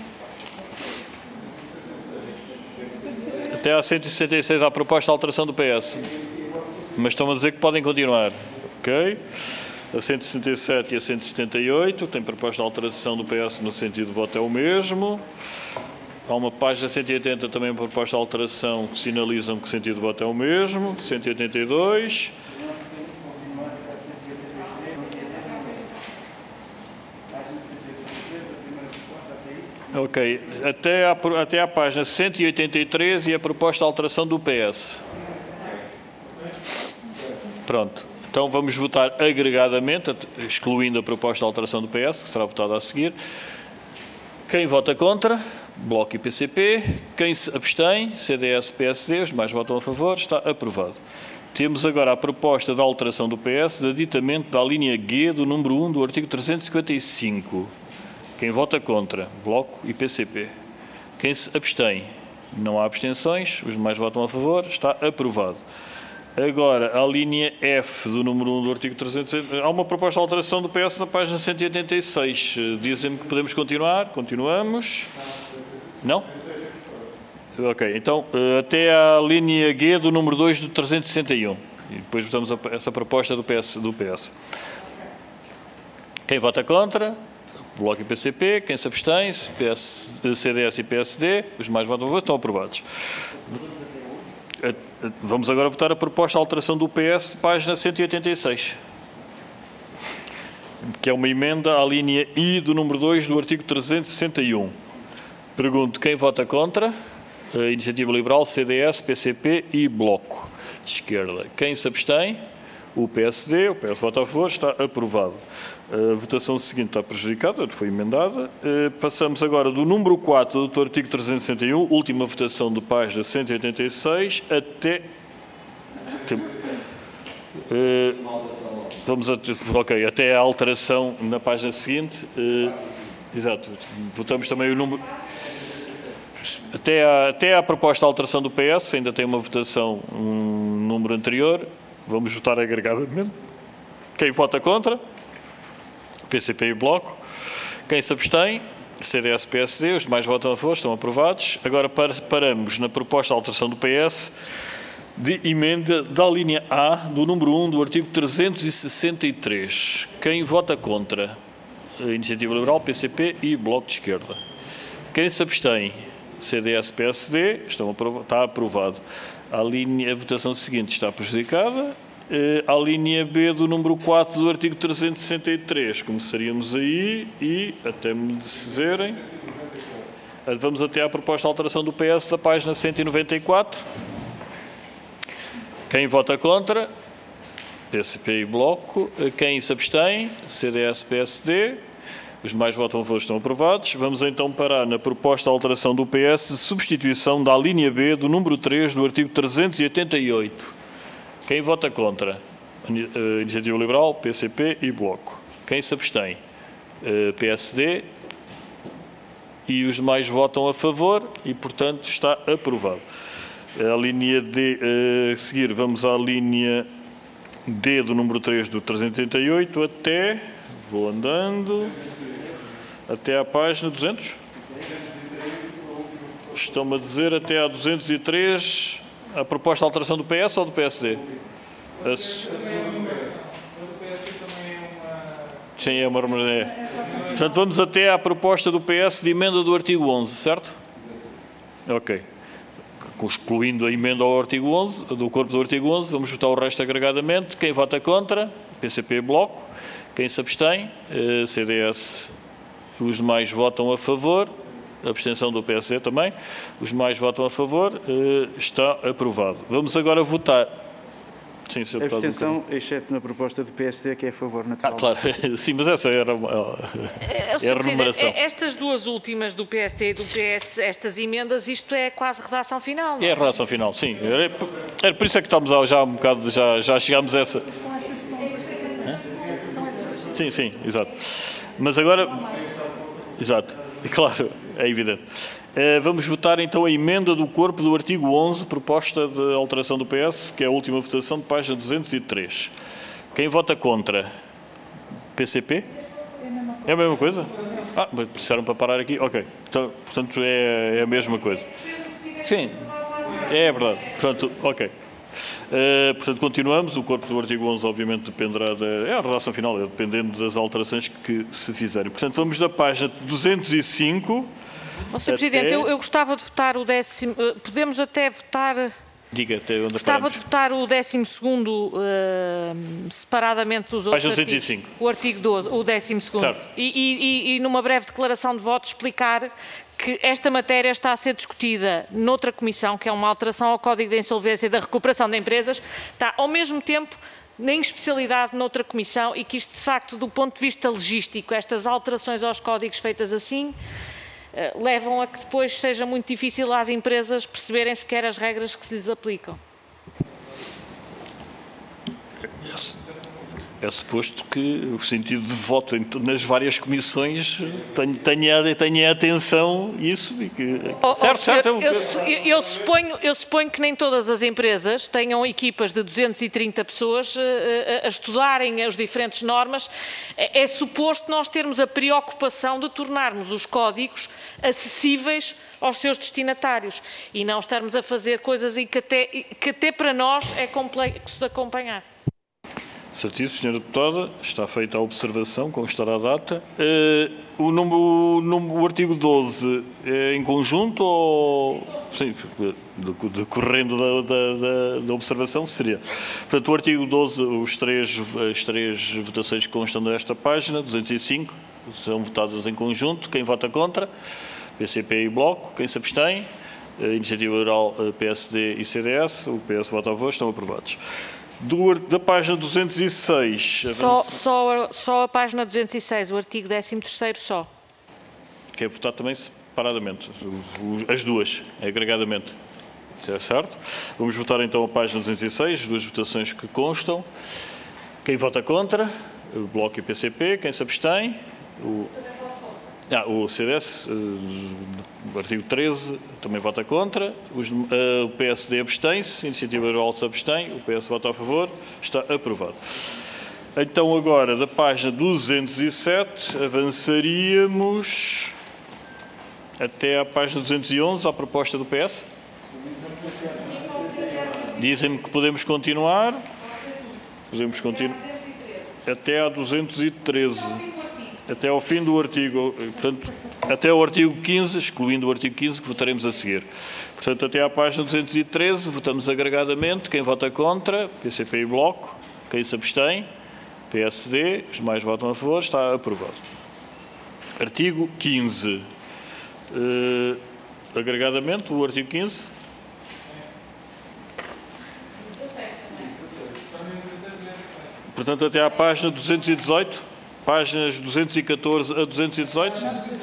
até à 166 a proposta de alteração do PS. Mas estão a dizer que podem continuar. Ok? A 167 e a 178, tem proposta de alteração do PS no sentido de voto é o mesmo. Há uma página 180 também uma proposta de alteração que sinalizam que o sentido de voto é o mesmo. 182. Ok, até à página 183 e a proposta de alteração do PS. Pronto, então vamos votar agregadamente, excluindo a proposta de alteração do PS, que será votada a seguir. Quem vota contra? Bloco e PCP. Quem se abstém? CDS, PSD, os mais votam a favor, está aprovado. Temos agora a proposta de alteração do PS de aditamento da linha G do número 1 do artigo 355. Quem vota contra? Bloco e PCP. Quem se abstém? Não há abstenções, os demais votam a favor, está aprovado. Agora, a linha F do número 1 do artigo 300... Há uma proposta de alteração do PS na página 186. Dizem-me que podemos continuar. Continuamos. Não? Ok, então, até à linha G do número 2 do 361. E depois votamos essa proposta do PS. Quem vota contra? Bloco e PCP. Quem se abstém? CDS e PSD. Os mais votam a favor, estão aprovados. Vamos agora votar a proposta de alteração do PS, página 186. Que é uma emenda à linha I do número 2 do artigo 361. Pergunto, quem vota contra? A Iniciativa Liberal, CDS, PCP e Bloco de Esquerda. Quem se abstém? O PSD. O PS vota a favor, está aprovado. A votação seguinte está prejudicada, foi emendada. Passamos agora do número 4 do artigo 361, última votação de página 186, até... até a alteração na página seguinte. Exato. Votamos também o número... Até à proposta de alteração do PS, ainda tem uma votação, um número anterior. Vamos votar agregadamente. Quem vota contra? PCP e Bloco. Quem se abstém? CDS, PSD. Os demais votam a favor, estão aprovados. Agora paramos na proposta de alteração do PS de emenda da linha A do número 1 do artigo 363. Quem vota contra? A Iniciativa Liberal, PCP e Bloco de Esquerda. Quem se abstém? CDS, PSD. Está aprovado. A votação seguinte está prejudicada. A linha B do número 4 do artigo 363. Começaríamos aí e, até me dizerem, vamos até à proposta de alteração do PS da página 194. Quem vota contra? PCP e Bloco. Quem se abstém? CDS, PSD. Os mais votam a favor, estão aprovados. Vamos então parar na proposta de alteração do PS de substituição da linha B do número 3 do artigo 388. Quem vota contra? Iniciativa Liberal, PCP e Bloco. Quem se abstém? PSD. E os demais votam a favor e, portanto, está aprovado. A linha D, a seguir, vamos à linha D do número 3 do 388 até, vou andando, até à página 200. Estão-me a dizer até à 203 a proposta de alteração do PS ou do PSD? Sim, é uma... Portanto, vamos até à proposta do PS de emenda do artigo 11, certo? Ok. Excluindo a emenda ao artigo 11, do corpo do artigo 11, vamos votar o resto agregadamente. Quem vota contra? PCP e Bloco. Quem se abstém? CDS. Os demais votam a favor. A abstenção do PSD também. Os demais votam a favor. Está aprovado. Vamos agora votar. Sim, Sr. Deputado. Abstenção, exceto na proposta do PSD, que é a favor, naturalmente. Claro. Sim, mas essa era é a renumeração. Estas duas últimas do PSD e do PS, estas emendas, isto é quase redação final, não é? É a redação final, sim. Era por isso é que estamos já um bocado, já chegámos a essa. São estas que são duas citações? São essas duas citações? Sim, exato. Mas agora... Exato, claro, é evidente. Vamos votar então a emenda do corpo do artigo 11, proposta de alteração do PS, que é a última votação de página 203. Quem vota contra? PCP? É a mesma coisa? Mas precisaram para parar aqui? Ok. Então, portanto, é a mesma coisa. Sim, é verdade. Pronto, ok. Portanto, continuamos. O corpo do artigo 11, obviamente, dependerá é a redação final, dependendo das alterações que se fizerem. Portanto, vamos da página 205. Sr. Presidente, eu gostava de votar o 10º... Podemos até votar... Diga, até onde Gostava de votar o 12º separadamente dos outros página artigos. 205. O artigo 12, o 12º. Certo. E numa breve declaração de voto explicar que esta matéria está a ser discutida noutra comissão, que é uma alteração ao Código de Insolvência e da Recuperação de Empresas, está ao mesmo tempo em especialidade noutra comissão e que isto, de facto, do ponto de vista logístico, estas alterações aos códigos feitas assim, levam a que depois seja muito difícil às empresas perceberem sequer as regras que se lhes aplicam. É suposto que o sentido de voto nas várias comissões tenha atenção isso e que... Certo. Eu suponho que nem todas as empresas tenham equipas de 230 pessoas a estudarem as diferentes normas. É suposto nós termos a preocupação de tornarmos os códigos acessíveis aos seus destinatários e não estarmos a fazer coisas que até para nós é complexo de acompanhar. Certíssimo, Sra. Deputada. Está feita a observação, constará a data. O artigo 12 é em conjunto ou... Sim, decorrendo da observação seria. Portanto, o artigo 12, as três votações que constam desta página, 205, são votadas em conjunto. Quem vota contra? PCP e Bloco. Quem se abstém? Iniciativa Liberal, PSD e CDS. O PS vota a favor, estão aprovados. Da página 206... Só a página 206, o artigo 13º só. Quer votar também separadamente, as duas, agregadamente. É certo? Vamos votar então a página 206, as duas votações que constam. Quem vota contra? O Bloco e o PCP. Quem se abstém? O CDS, o artigo 13, também vota contra. O PSD abstém-se, a Iniciativa Liberal se abstém, o PS vota a favor, está aprovado. Então, agora, da página 207, avançaríamos até à página 211, à proposta do PS. Dizem-me que podemos continuar. Podemos continuar até à 213. Até ao fim do artigo, portanto, até ao artigo 15, excluindo o artigo 15, que votaremos a seguir. Portanto, até à página 213, votamos agregadamente. Quem vota contra? PCP e Bloco. Quem se abstém? PSD. Os demais votam a favor. Está aprovado. Artigo 15. Agregadamente, o artigo 15. Portanto, até à página 218. Páginas 214 a 218.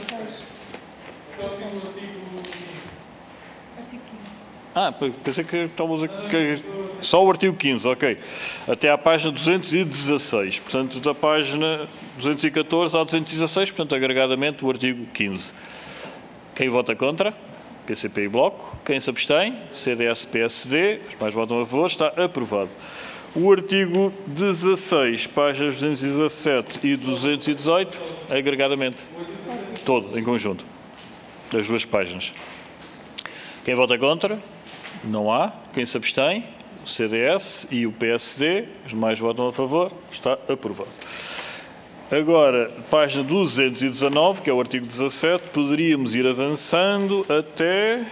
Pensei que estávamos aqui. Só o artigo 15, ok. Até à página 216. Portanto, da página 214 a 216, portanto, agregadamente o artigo 15. Quem vota contra? PCP e Bloco. Quem se abstém? CDS, PSD. Os mais votam a favor. Está aprovado. O artigo 16, páginas 217 e 218, agregadamente. Todo, em conjunto. Das duas páginas. Quem vota contra? Não há. Quem se abstém? O CDS e o PSD. Os mais votam a favor. Está aprovado. Agora, página 219, que é o artigo 17, poderíamos ir avançando até...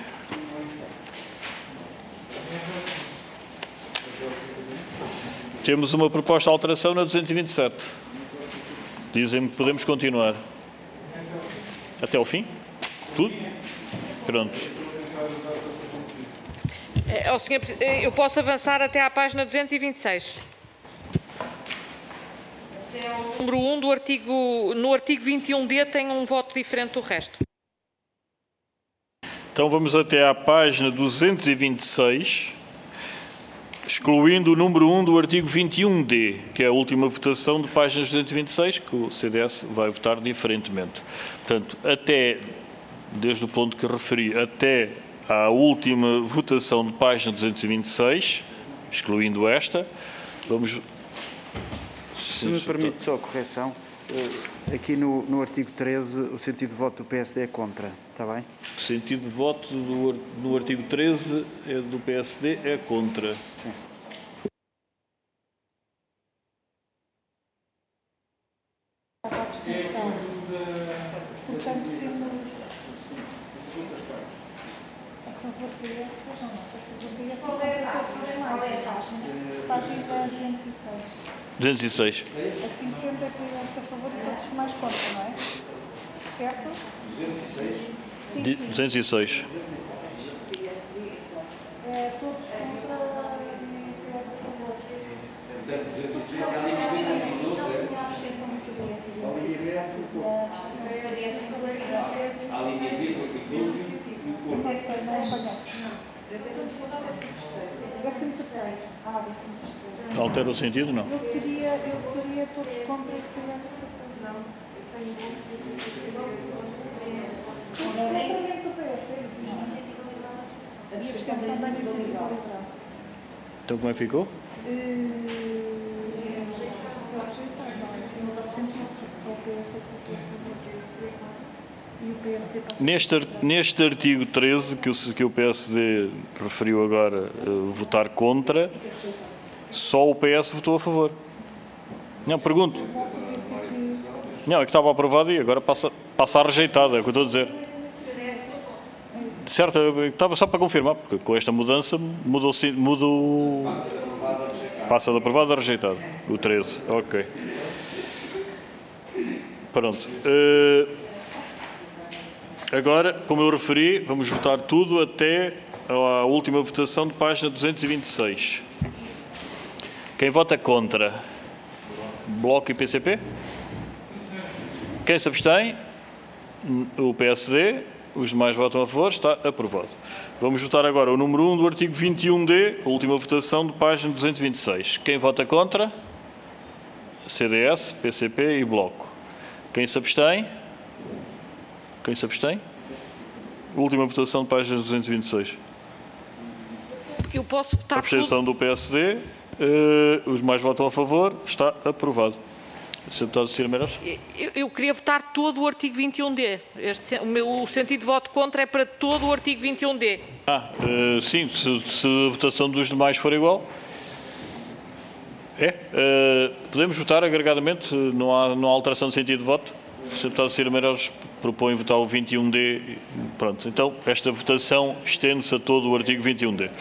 Temos uma proposta de alteração na 227. Dizem-me que podemos continuar. Até ao fim? Tudo? Pronto. Senhor, eu posso avançar até à página 226. Até ao número 1 do artigo... No artigo 21D tem um voto diferente do resto. Então vamos até à página 226... excluindo o número 1 do artigo 21D, que é a última votação de páginas 226, que o CDS vai votar diferentemente. Portanto, desde o ponto que referi, até à última votação de página 226, excluindo esta, vamos... Se me permite só a correção, aqui no artigo 13, o sentido de voto do PSD é contra, está bem? O sentido de voto no artigo 13 do PSD é contra. Sim. Portanto, temos a favor do PS, vejam lá, a favor do PS, todos os mais, página 206. 206. Assim sendo, é PS a favor e todos os mais contra, não é? Certo? 206? Sim, sim. 206. Todos contra e PS a favor. Não sei, não apanhei. Décimo terceiro. Ah, décimo terceiro. Altera o sentido, não? Eu teria todos contra o PS. Não, eu tenho todos contra o PS, é isso, não é? A abstenção da iniciativa liberal. Então como é que ficou? Foi rejeitado, não dá sentido, porque só o PS é que votou a favor do PSD e o PSD passa. Neste artigo 13, que o PSD referiu agora votar contra, só o PS votou a favor. Não, pergunto. Não, é que estava aprovado e agora passa a rejeitado, é o que eu estou a dizer. Certo, estava só para confirmar, porque com esta mudança mudou. Passa de aprovado a rejeitado. O 13, ok. Pronto. Agora, como eu referi, vamos votar tudo até a última votação de página 226. Quem vota contra? Bloco e PCP? Quem se abstém? O PSD. Os demais votam a favor. Está aprovado. Vamos votar agora o número 1 do artigo 21D, a última votação de página 226. Quem vota contra? CDS, PCP e Bloco. Quem se abstém? Quem se abstém? Última votação de página 226. Eu posso votar Abstenção do PSD. Os demais votam a favor. Está aprovado. Sr. Deputado Ciro Meireles. Eu queria votar todo o artigo 21D. O sentido de voto contra é para todo o artigo 21D. Sim, se a votação dos demais for igual. Podemos votar agregadamente, não há alteração de sentido de voto. O Sr. Deputado Ciro Meireles propõe votar o 21D. Pronto, então esta votação estende-se a todo o artigo 21D.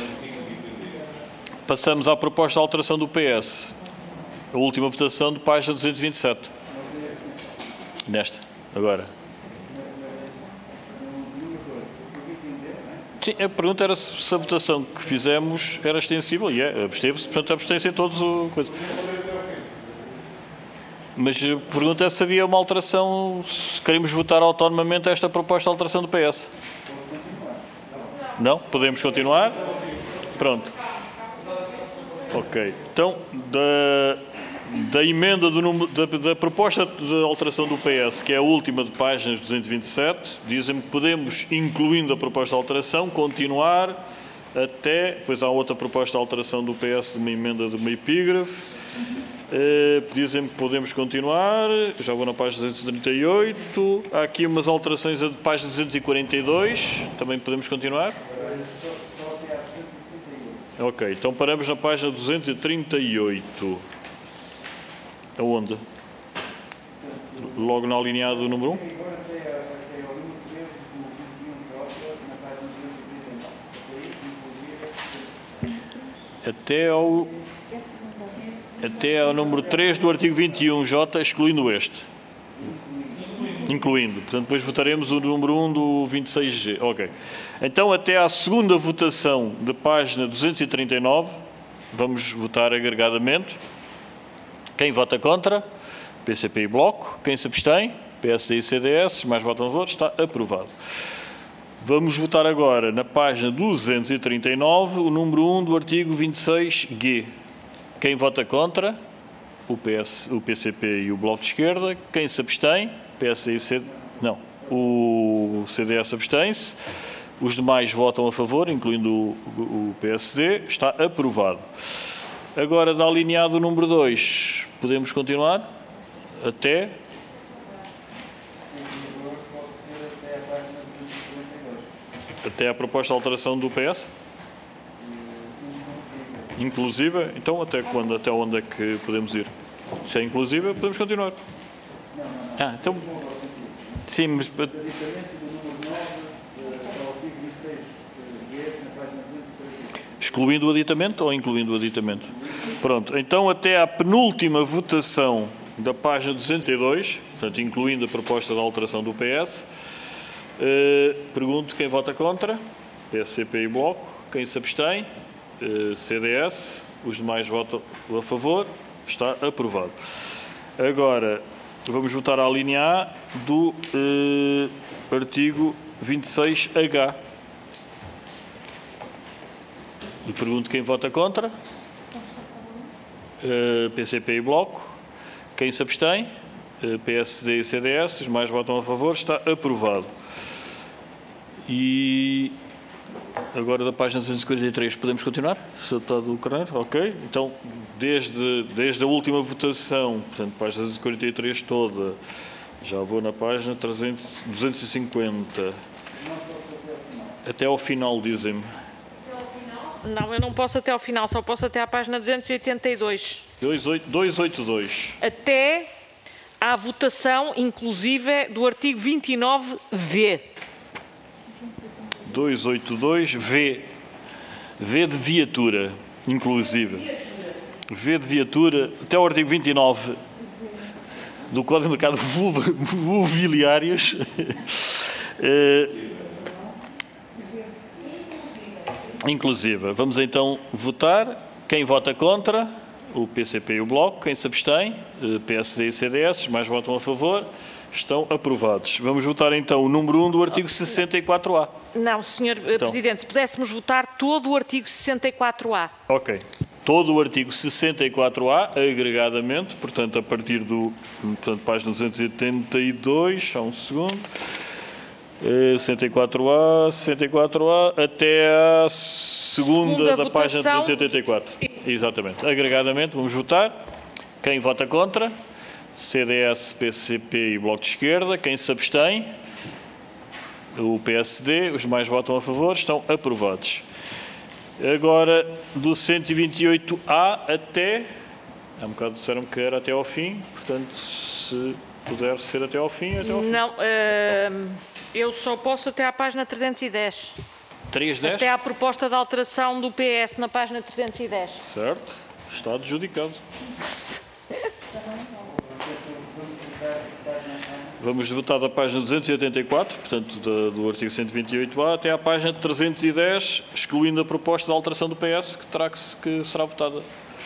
Passamos à proposta de alteração do PS. A última votação de página 227. Nesta, agora. Sim, a pergunta era se a votação que fizemos era extensível, e absteve-se, portanto abstém-se em todos o coisa. Mas a pergunta é se havia uma alteração, se queremos votar autonomamente esta proposta de alteração do PS. Não? Podemos continuar? Pronto. Ok. Então, da emenda da proposta de alteração do PS, que é a última de páginas 227, dizem-me que podemos, incluindo a proposta de alteração, continuar até... Depois há outra proposta de alteração do PS de uma emenda de uma epígrafe. Dizem-me que podemos continuar. Já vou na página 238. Há aqui umas alterações de página 242. Também podemos continuar. Ok, então paramos na página 238. Aonde? Logo na alineada do número 1? Até ao número 3 do artigo 21J, excluindo este. Incluindo. Portanto, depois votaremos o número 1 do 26G. Ok. Então, até à segunda votação de página 239, vamos votar agregadamente. Quem vota contra? PCP e Bloco. Quem se abstém? PSD e CDS. Mais votam a favor. Está aprovado. Vamos votar agora na página 239, o número 1 do artigo 26G. Quem vota contra? O PCP e o Bloco de Esquerda. Quem se abstém? PSD e CDS. Não. O CDS abstém-se. Os demais votam a favor, incluindo o PSD. Está aprovado. Agora, da alineado número 2, podemos continuar até... Até a proposta de alteração do PS? Inclusiva? Então, até quando? Até onde é que podemos ir? Se é inclusiva, podemos continuar. Então... Sim, mas... Excluindo o aditamento ou incluindo o aditamento? Pronto, então até à penúltima votação da página 202, portanto, incluindo a proposta de alteração do PS, pergunto quem vota contra, PSCP e Bloco, quem se abstém, CDS, os demais votam a favor, está aprovado. Agora, vamos votar a linha A do artigo 26H. E pergunto quem vota contra, PCP e Bloco, quem se abstém, PSD e CDS, os mais votam a favor, está aprovado. E agora da página 243 podemos continuar? Sr. Deputado Carneiro? Ok. Então, desde a última votação, portanto, página 243 toda, já vou na página 250. Até ao final, dizem-me. Não, eu não posso até ao final, só posso até à página 282. 282. Até à votação, inclusive, do artigo 29V. 282, V de viatura, inclusive. V de viatura, até o artigo 29 do Código de Mercado Mobiliários. Inclusive. Vamos então votar. Quem vota contra? O PCP e o Bloco. Quem se abstém? PSD e CDS. Os mais votam a favor. Estão aprovados. Vamos votar então o número 1 do artigo 64A. Não, Sr. Presidente, se pudéssemos votar todo o artigo 64A. Ok. Todo o artigo 64A, agregadamente, portanto, a partir do, página 282, só um segundo, 64A, até à segunda da página 284. Exatamente. Agregadamente, vamos votar. Quem vota contra? CDS, PCP e Bloco de Esquerda. Quem se abstém? O PSD. Os mais votam a favor. Estão aprovados. Agora, do 128A até... Há um bocado disseram que era até ao fim. Portanto, se puder ser até ao fim, até ao fim. Não, eu só posso até à página 310. 310? Até à proposta de alteração do PS na página 310. Certo. Está adjudicado. Vamos votar da página 284, portanto, do artigo 128A, até à página 310, excluindo a proposta de alteração do PS, que será votada.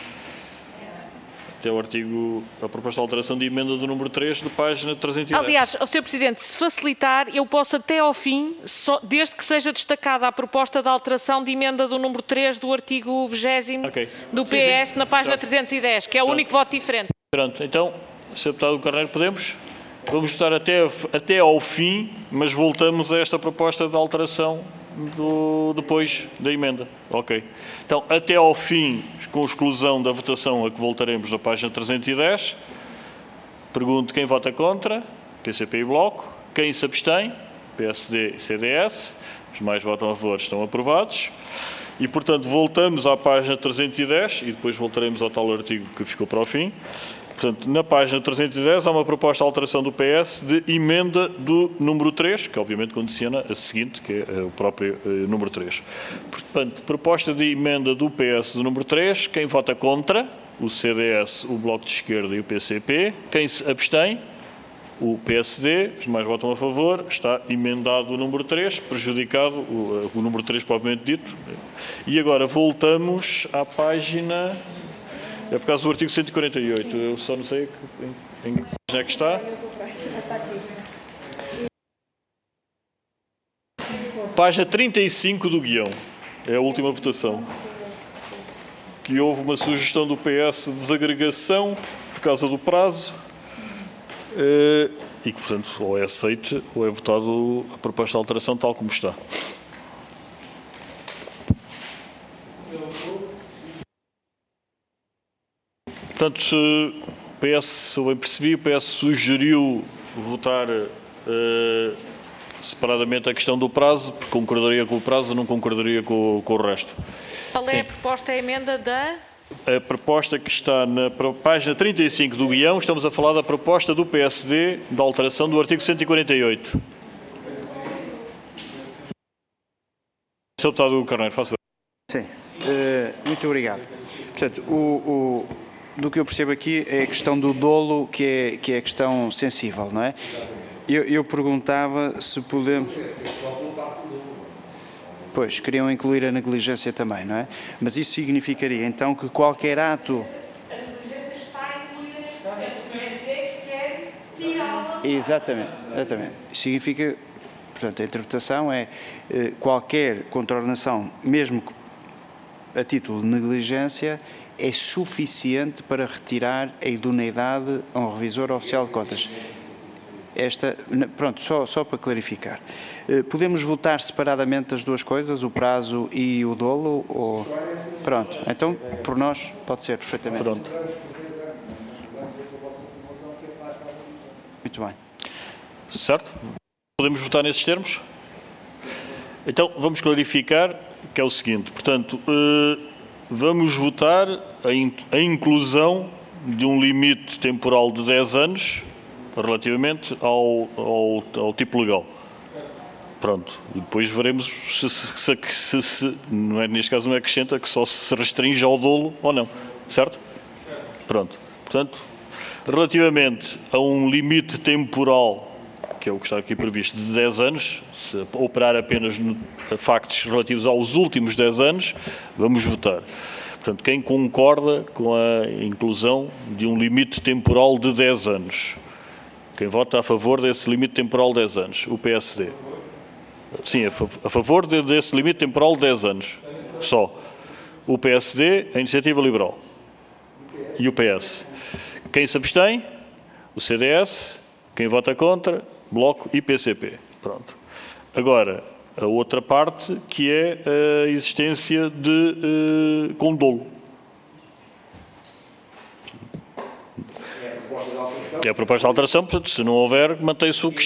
Até o artigo, a proposta de alteração de emenda do número 3, da página 310. Aliás, Sr. Presidente, se facilitar, eu posso até ao fim, desde que seja destacada a proposta de alteração de emenda do número 3 do artigo 20º do PS na página 310, que é o único voto diferente. Pronto, então, Sr. Deputado Carneiro, podemos? Vamos votar até ao fim, mas voltamos a esta proposta de alteração depois da emenda. Ok. Então, até ao fim, com exclusão da votação a que voltaremos na página 310. Pergunto quem vota contra, PCP e Bloco. Quem se abstém, PSD e CDS. Os mais votam a favor, estão aprovados. E, portanto, voltamos à página 310 e depois voltaremos ao tal artigo que ficou para o fim. Portanto, na página 310 há uma proposta de alteração do PS de emenda do número 3, que obviamente condiciona a seguinte, que é o próprio número 3. Portanto, proposta de emenda do PS do número 3, quem vota contra? O CDS, o Bloco de Esquerda e o PCP. Quem se abstém? O PSD, os mais votam a favor, está emendado o número 3, prejudicado o número 3 propriamente dito. E agora voltamos à página... É por causa do artigo 148, eu só não sei em que página é que está. Página 35 do guião, é a última votação. Que houve uma sugestão do PS de desagregação por causa do prazo e que, portanto, ou é aceite ou é votado a proposta de alteração tal como está. Portanto, o PS, se eu bem percebi, o PS sugeriu votar separadamente a questão do prazo, porque concordaria com o prazo, não concordaria com o resto. Qual é a proposta? É a emenda da... A proposta que está na página 35 do guião, estamos a falar da proposta do PSD da alteração do artigo 148. Sr. Deputado Carneiro, faça. Sim, muito obrigado. Portanto, do que eu percebo aqui é a questão do dolo, que é a questão sensível, não é? Eu perguntava se podemos... Pois, queriam incluir a negligência também, não é? Mas isso significaria, então, que qualquer ato... A negligência está incluída neste momento. O PSD que quer tirá-la. Exatamente, exatamente. Isso significa, portanto, a interpretação é qualquer contraordenação, mesmo a título de negligência, é suficiente para retirar a idoneidade a um revisor oficial de contas. Pronto, só para clarificar. Podemos votar separadamente as duas coisas, o prazo e o dolo? Ou... Pronto, então, por nós, pode ser perfeitamente. Pronto. Muito bem. Certo? Podemos votar nesses termos? Então, vamos clarificar que é o seguinte. Portanto, vamos votar a inclusão de um limite temporal de 10 anos relativamente ao tipo legal. Pronto. E depois veremos se não é, neste caso não é acrescenta, que só se restringe ao dolo ou não. Certo? Pronto. Portanto, relativamente a um limite temporal, que é o que está aqui previsto, de 10 anos, se operar apenas factos relativos aos últimos 10 anos, vamos votar. Portanto, quem concorda com a inclusão de um limite temporal de 10 anos? Quem vota a favor desse limite temporal de 10 anos? O PSD. Sim, a favor desse limite temporal de 10 anos. Só. O PSD, a Iniciativa Liberal. E o PS. Quem se abstém? O CDS. Quem vota contra? Bloco e PCP. Pronto. Agora, a outra parte, que é a existência de condolo. Que é a proposta de alteração, portanto, se não houver, mantém-se o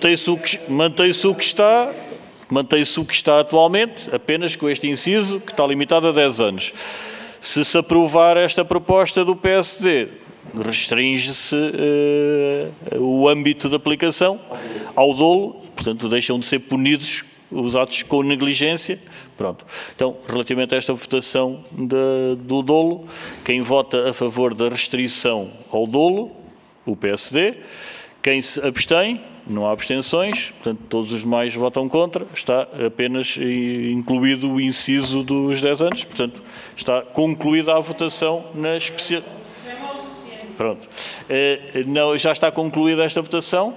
que está atualmente, apenas com este inciso, que está limitado a 10 anos. Se aprovar esta proposta do PSD, restringe-se o âmbito de aplicação ao dolo, portanto, deixam de ser punidos os atos com negligência. Pronto. Então, relativamente a esta votação do dolo, quem vota a favor da restrição ao dolo, o PSD. Quem se abstém, não há abstenções, portanto, todos os demais votam contra, está apenas incluído o inciso dos 10 anos, portanto, está concluída a votação na especial... Pronto. Não, já está concluída esta votação?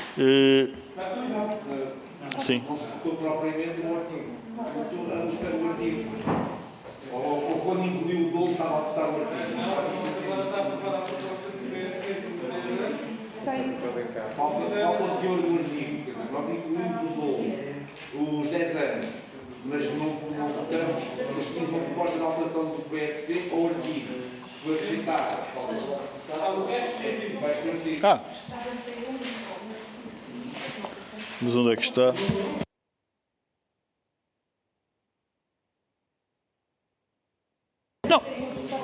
Sim. Propriamente no artigo. O artigo. Ou quando incluiu o dolo, estava a votar o artigo. Falta o teor do artigo. Quer dizer, nós incluímos o dolo, os 10 anos, mas não votamos, mas tínhamos uma proposta de alteração do PSD ao artigo. Foi acrescentar. Mas onde é que está? Não.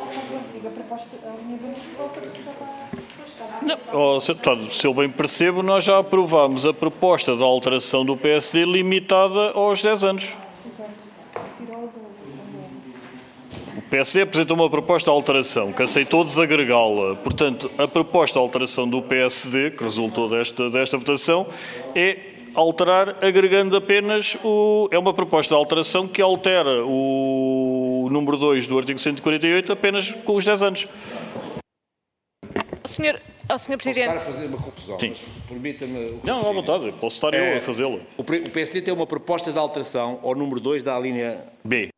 Não. Se eu bem percebo, nós já aprovámos a proposta da alteração do PSD limitada aos 10 anos. O PSD apresentou uma proposta de alteração que aceitou desagregá-la. Portanto, a proposta de alteração do PSD, que resultou desta votação, é alterar agregando apenas é uma proposta de alteração que altera o número 2 do artigo 148 apenas com os 10 anos. Senhor Presidente. Posso estar a fazer uma confusão? Sim. Permita-me... Não, à vontade, posso estar eu a fazê-lo. O PSD tem uma proposta de alteração ao número 2 da linha B.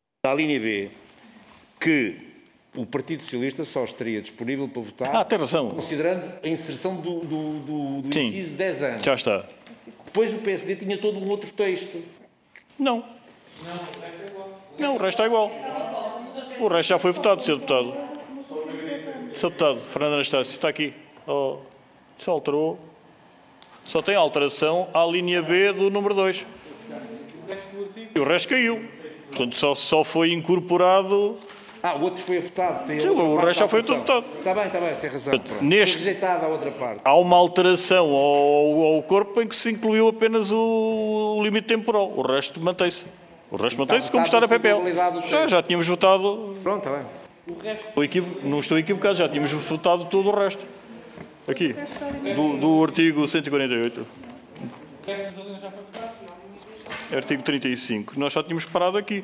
Que o Partido Socialista só estaria disponível para votar, tem razão. Considerando a inserção do inciso de 10 anos. Já está. Depois o PSD tinha todo um outro texto. Não. Não, o resto é igual. O resto já foi votado, Sr. Deputado. Sr. Deputado, Fernando Anastácio, está aqui. Só alterou. Só tem alteração à linha B do número 2. E o resto caiu. Portanto, só foi incorporado O outro foi votado. Sim, o resto já foi tudo votado. Está bem, tem razão. Pronto. Neste- Foi rejeitada a outra parte. Há uma alteração ao corpo em que se incluiu apenas o limite temporal. O resto mantém-se. O resto mantém-se como está na votado PPL. na totalidade do Já tínhamos votado. Pronto, está bem. Não estou equivocado, já tínhamos votado todo o resto. Aqui. Do artigo 148. O resto das linhas já foi votado? Artigo 35. Nós já tínhamos parado aqui.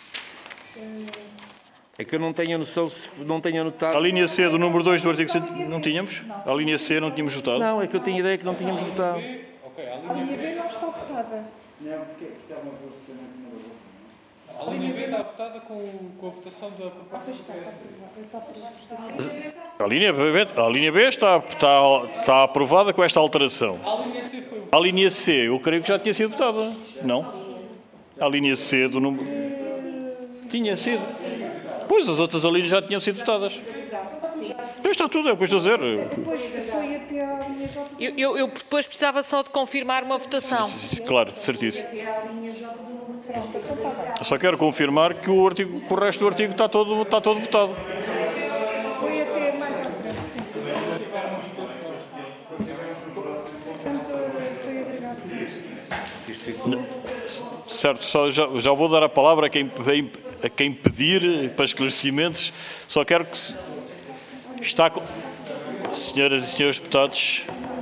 É que eu não tenho a noção, não tenho anotado. A linha C do número 2 do artigo 100, não tínhamos? A linha C não tínhamos votado? Não, é que eu tenho ideia que não tínhamos votado. A linha B não está votada. A linha B está votada com a votação da proposta. Pois está aprovada. A linha B está aprovada com esta alteração. A linha C foi A linha C, eu creio que já tinha sido votada. Não? A linha C do número... Tinha sido. Pois, as outras linhas já tinham sido votadas. Pois está tudo, é o que eu estou a dizer. Depois foi até a linha J. Eu depois precisava só de confirmar uma votação. Claro, certíssimo. Até a linha J do número 30. Então está bem. Eu só quero confirmar que o resto do artigo está todo votado. Foi até mais à frente. Portanto, foi agregado isto. Certo, já vou dar a palavra a quem pedir para esclarecimentos. Só quero que está com... Senhoras e senhores deputados,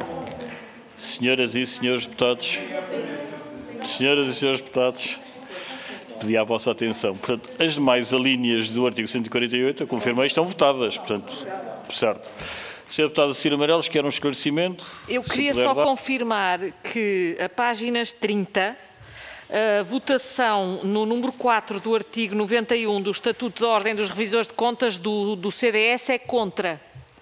pedi a vossa atenção. Portanto, as demais alíneas do artigo 148, eu confirmei, estão votadas. Portanto, certo. Sr. Deputada Ciro Amarelos, quer um esclarecimento? Eu Se queria puder só dar. confirmar que a páginas 30, a votação no número 4 do artigo 91 do Estatuto de Ordem dos Revisores de Contas do CDS é contra.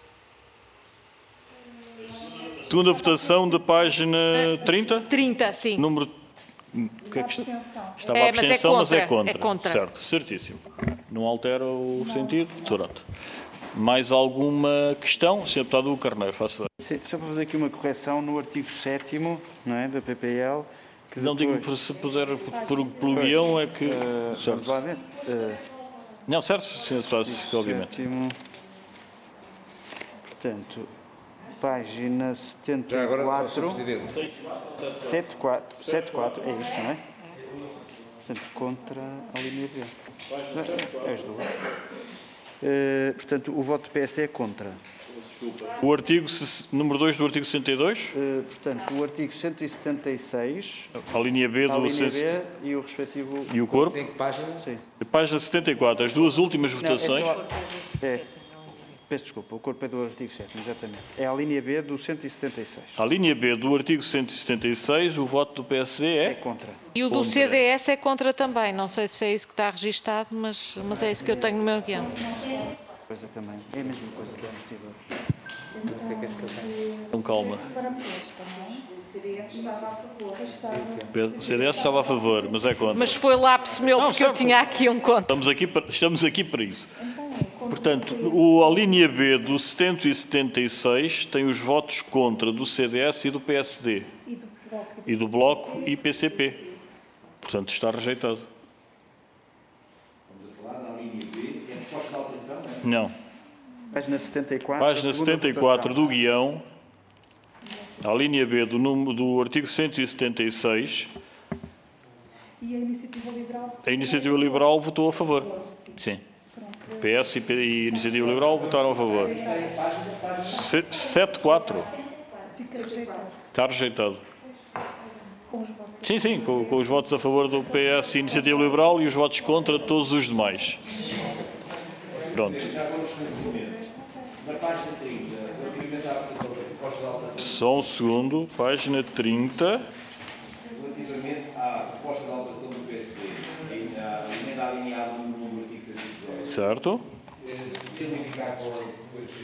Segunda votação da página 30? 30, sim. Número... o que é que está? Estava a É, mas é abstenção, mas é contra, contra. é contra. Certo, certíssimo. Não altera o sentido? Pronto. Mais alguma questão? Sr. Deputado Carneiro, faça. Sim, só para fazer aqui uma correção no artigo 7º, não é, da PPL. Que Não depois, digo se puder pelo guião é que... vamos certo. lá ver. Não, certo, Sr. Deputado, obviamente. 7º, portanto, página Já agora, Sr. 74, Presidente. 74, é isto, não é? Portanto, contra a linha B. As duas. Portanto, o voto do PSD é contra. O artigo, número 2 do artigo 62, Portanto, o artigo 176, a linha B a do... linha B e o respectivo... E o corpo? Em que página? Sim. Página 74, as duas últimas Não, votações. Peço desculpa, o corpo é do artigo 7, exatamente. É a linha B do 176. A linha B do artigo 176, o voto do PSD É é... contra. E o do Contra. CDS é contra também. Não sei se é isso que está registado, mas é isso que eu tenho no meu guião. Coisa também. É a mesma coisa que é investidor. Então, calma. O CDS estava a favor, mas é contra. Mas foi lapso meu, Não, porque eu certo. tinha aqui um contra. Estamos aqui para isso. Portanto, a linha B do 176 tem os votos contra do CDS e do PSD. E do Bloco e PCP. Portanto, está rejeitado. Estamos a falar da linha B, é a proposta de alteração? Não. Página 74. Página a segunda 74 votação. do guião, a linha B do artigo 176, E a iniciativa liberal? a Iniciativa Liberal votou a favor. Sim. PS e a Iniciativa Liberal votaram a favor. 7-4. Fica rejeitado. Está rejeitado. Com os votos. Sim, com os votos a favor do PS e Iniciativa Liberal e os votos contra todos os demais. Pronto. Só um segundo, página 30. Relativamente à proposta de alteração do PSD, a emenda alinhada no número do artigo 118, Certo? queria indicar qual foi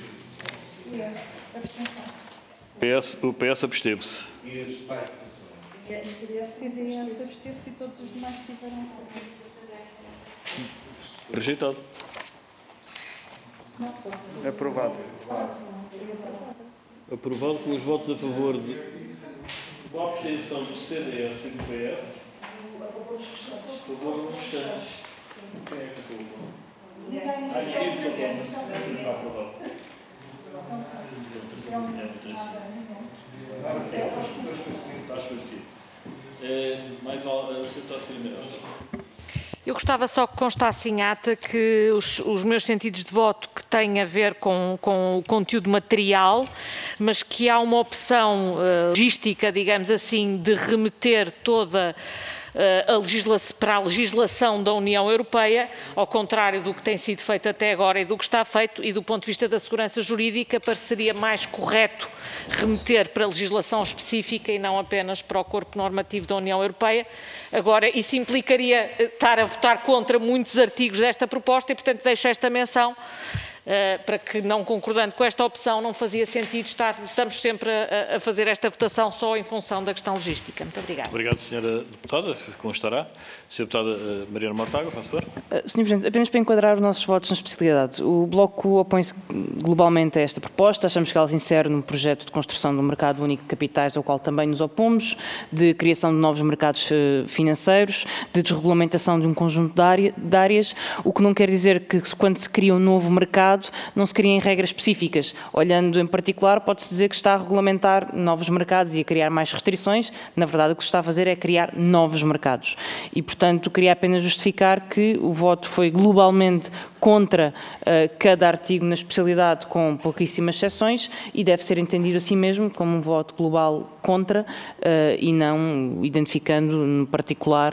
Abstenção. O PS absteve-se. e as tais votações. CDS absteve-se e todos os demais tiveram. Rejeitado. Aprovado. Aprovado com os votos a favor com a abstenção do CDS e do PS. A favor dos restantes. Quem é que aprovou? Eu gostava só que constasse em ata que os meus sentidos de voto que têm a ver com o conteúdo material, mas que há uma opção logística, digamos assim, de remeter toda para a legislação da União Europeia, ao contrário do que tem sido feito até agora e do que está feito, e do ponto de vista da segurança jurídica, pareceria mais correto remeter para a legislação específica e não apenas para o corpo normativo da União Europeia. Agora, isso implicaria estar a votar contra muitos artigos desta proposta e, portanto, deixo esta menção para que, não concordando com esta opção, não fazia sentido estamos sempre a fazer esta votação só em função da questão logística. Muito obrigada. Obrigado, Sra. Deputada. Constará. Sra. Deputada Mariana Mortágua, faz favor. Sr. Presidente, apenas para enquadrar os nossos votos na especialidade. O Bloco opõe-se globalmente a esta proposta. Achamos que ela se insere num projeto de construção de um mercado único de capitais, ao qual também nos opomos, de criação de novos mercados financeiros, de desregulamentação de um conjunto de áreas, o que não quer dizer que, quando se cria um novo mercado, não se criem regras específicas. Olhando em particular, pode-se dizer que está a regulamentar novos mercados e a criar mais restrições. Na verdade, o que se está a fazer é criar novos mercados. E, portanto, queria apenas justificar que o voto foi globalmente contra cada artigo na especialidade, com pouquíssimas exceções, e deve ser entendido assim mesmo, como um voto global contra, e não identificando, no particular,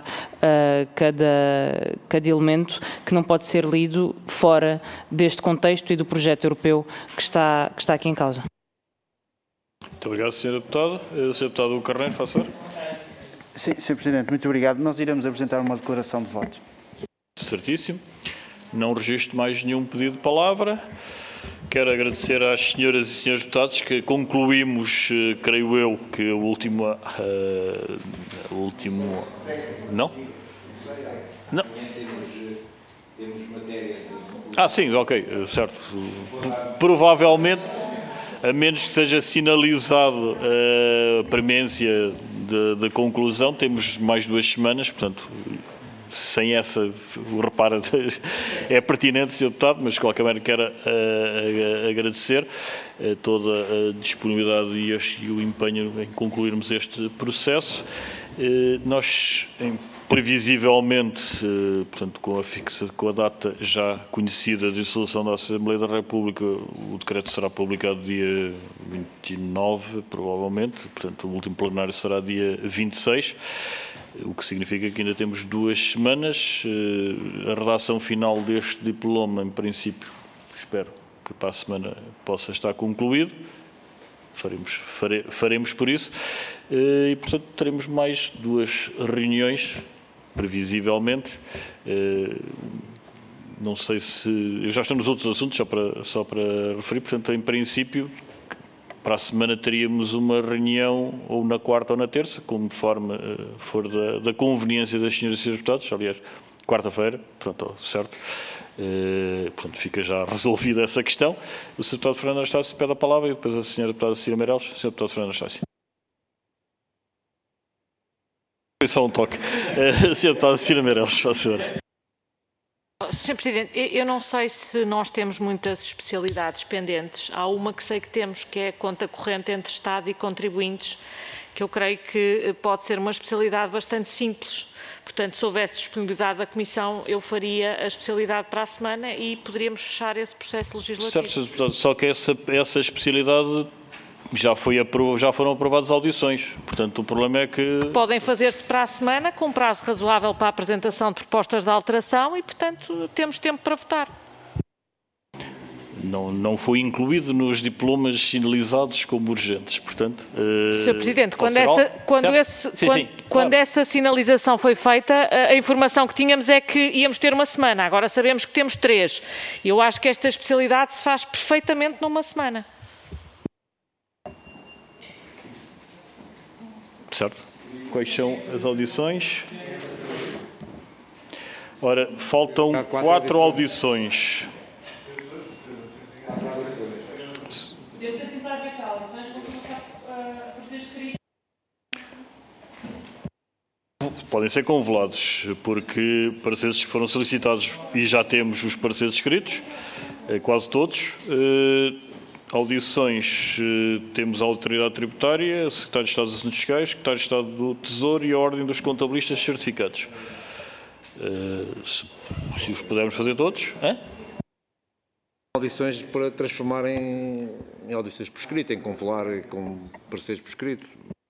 cada elemento que não pode ser lido fora deste contexto e do projeto europeu que está aqui em causa. Muito obrigado, Sr. Deputado. Sr. Deputado Carneiro, faz favor. Sim, Sr. Presidente, muito obrigado. Nós iremos apresentar uma declaração de voto. Certíssimo. Não registro mais nenhum pedido de palavra. Quero agradecer às senhoras e senhores deputados que concluímos, creio eu, que o último... Não? Não. Ah, sim, ok, certo. Provavelmente, a menos que seja sinalizado a premência da conclusão, temos mais 2 semanas, portanto... Sem essa, o reparo é pertinente, Sr. Deputado, mas de qualquer maneira quero agradecer toda a disponibilidade e o empenho em concluirmos este processo. Nós, previsivelmente, portanto, com a data já conhecida de dissolução da Assembleia da República, o decreto será publicado dia 29, provavelmente, portanto, o último plenário será dia 26. O que significa que ainda temos 2 semanas. A redação final deste diploma, em princípio, espero que para a semana possa estar concluído. Faremos por isso. E, portanto, teremos mais 2 reuniões, previsivelmente. Não sei se... Já estamos nos outros assuntos, só para referir. Portanto, em princípio... Para a semana teríamos uma reunião ou na quarta ou na terça, conforme for da conveniência das senhoras e senhores deputados. Aliás, quarta-feira, pronto, certo. Portanto, fica já resolvida essa questão. O Sr. Deputado Fernando Anastácio pede a palavra e depois a Sra. Deputada Cira Meireles. Sr. Deputado Fernando Anastácio. Foi só um toque. Sra. Deputada Cira Meireles, faz favor. Sr. Presidente, eu não sei se nós temos muitas especialidades pendentes. Há uma que sei que temos, que é a conta corrente entre Estado e contribuintes, que eu creio que pode ser uma especialidade bastante simples. Portanto, se houvesse disponibilidade da Comissão, eu faria a especialidade para a semana e poderíamos fechar esse processo legislativo. Certo, Sr. Deputado, só que essa especialidade... Já foram aprovadas audições, portanto o problema é que... Podem fazer-se para a semana, com um prazo razoável para a apresentação de propostas de alteração e, portanto, temos tempo para votar. Não foi incluído nos diplomas sinalizados como urgentes, portanto... Sr. Presidente, quando essa sinalização foi feita, a informação que tínhamos é que íamos ter uma semana, agora sabemos que temos 3. Eu acho que esta especialidade se faz perfeitamente numa semana. Certo. Quais são as audições? Ora, faltam 4 audições. Devo tentar ver se há audições, podem ser convolados, porque pareceres foram solicitados e já temos os pareceres escritos, quase todos. Audições, temos a Autoridade Tributária, o Secretário de Estado dos Assuntos Fiscais, o Secretário de Estado do Tesouro e a Ordem dos Contabilistas Certificados. Se os pudermos fazer todos, Audições para transformar em audições por escrito, em convolar com pareceres por escrito.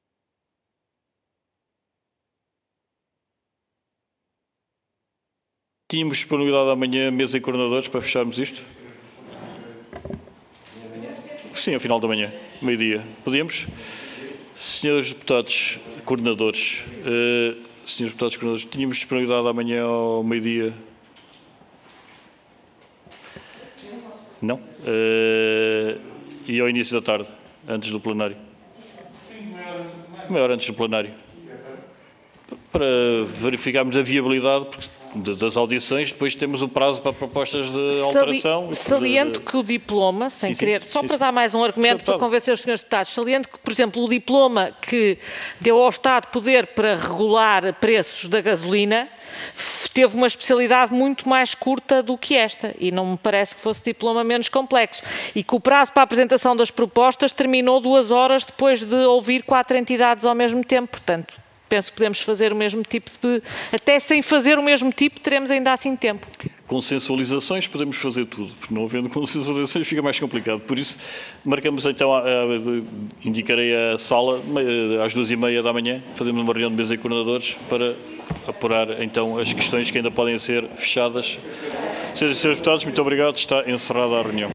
Tínhamos disponibilidade amanhã, mesa e coordenadores, para fecharmos isto? Sim, ao final da manhã, meio-dia. Podíamos? Senhores deputados, coordenadores, tínhamos disponibilidade amanhã ao meio-dia? Não? E ao início da tarde, antes do plenário? Meia hora antes do plenário. Para verificarmos a viabilidade das audições, depois temos o prazo para propostas de alteração. Saliento que o diploma, sem querer, para dar mais um argumento para convencer os senhores deputados, saliento que, por exemplo, o diploma que deu ao Estado poder para regular preços da gasolina teve uma especialidade muito mais curta do que esta e não me parece que fosse diploma menos complexo e que o prazo para a apresentação das propostas terminou 2 horas depois de ouvir 4 entidades ao mesmo tempo, portanto, penso que podemos fazer o mesmo tipo de... Até sem fazer o mesmo tipo, teremos ainda assim tempo. Consensualizações, podemos fazer tudo. Porque não havendo consensualizações fica mais complicado. Por isso, marcamos então, indicarei a sala, às 2h30 da manhã, fazemos uma reunião de mesa e coordenadores para apurar então as questões que ainda podem ser fechadas. Senhoras e senhores deputados, muito obrigado. Está encerrada a reunião.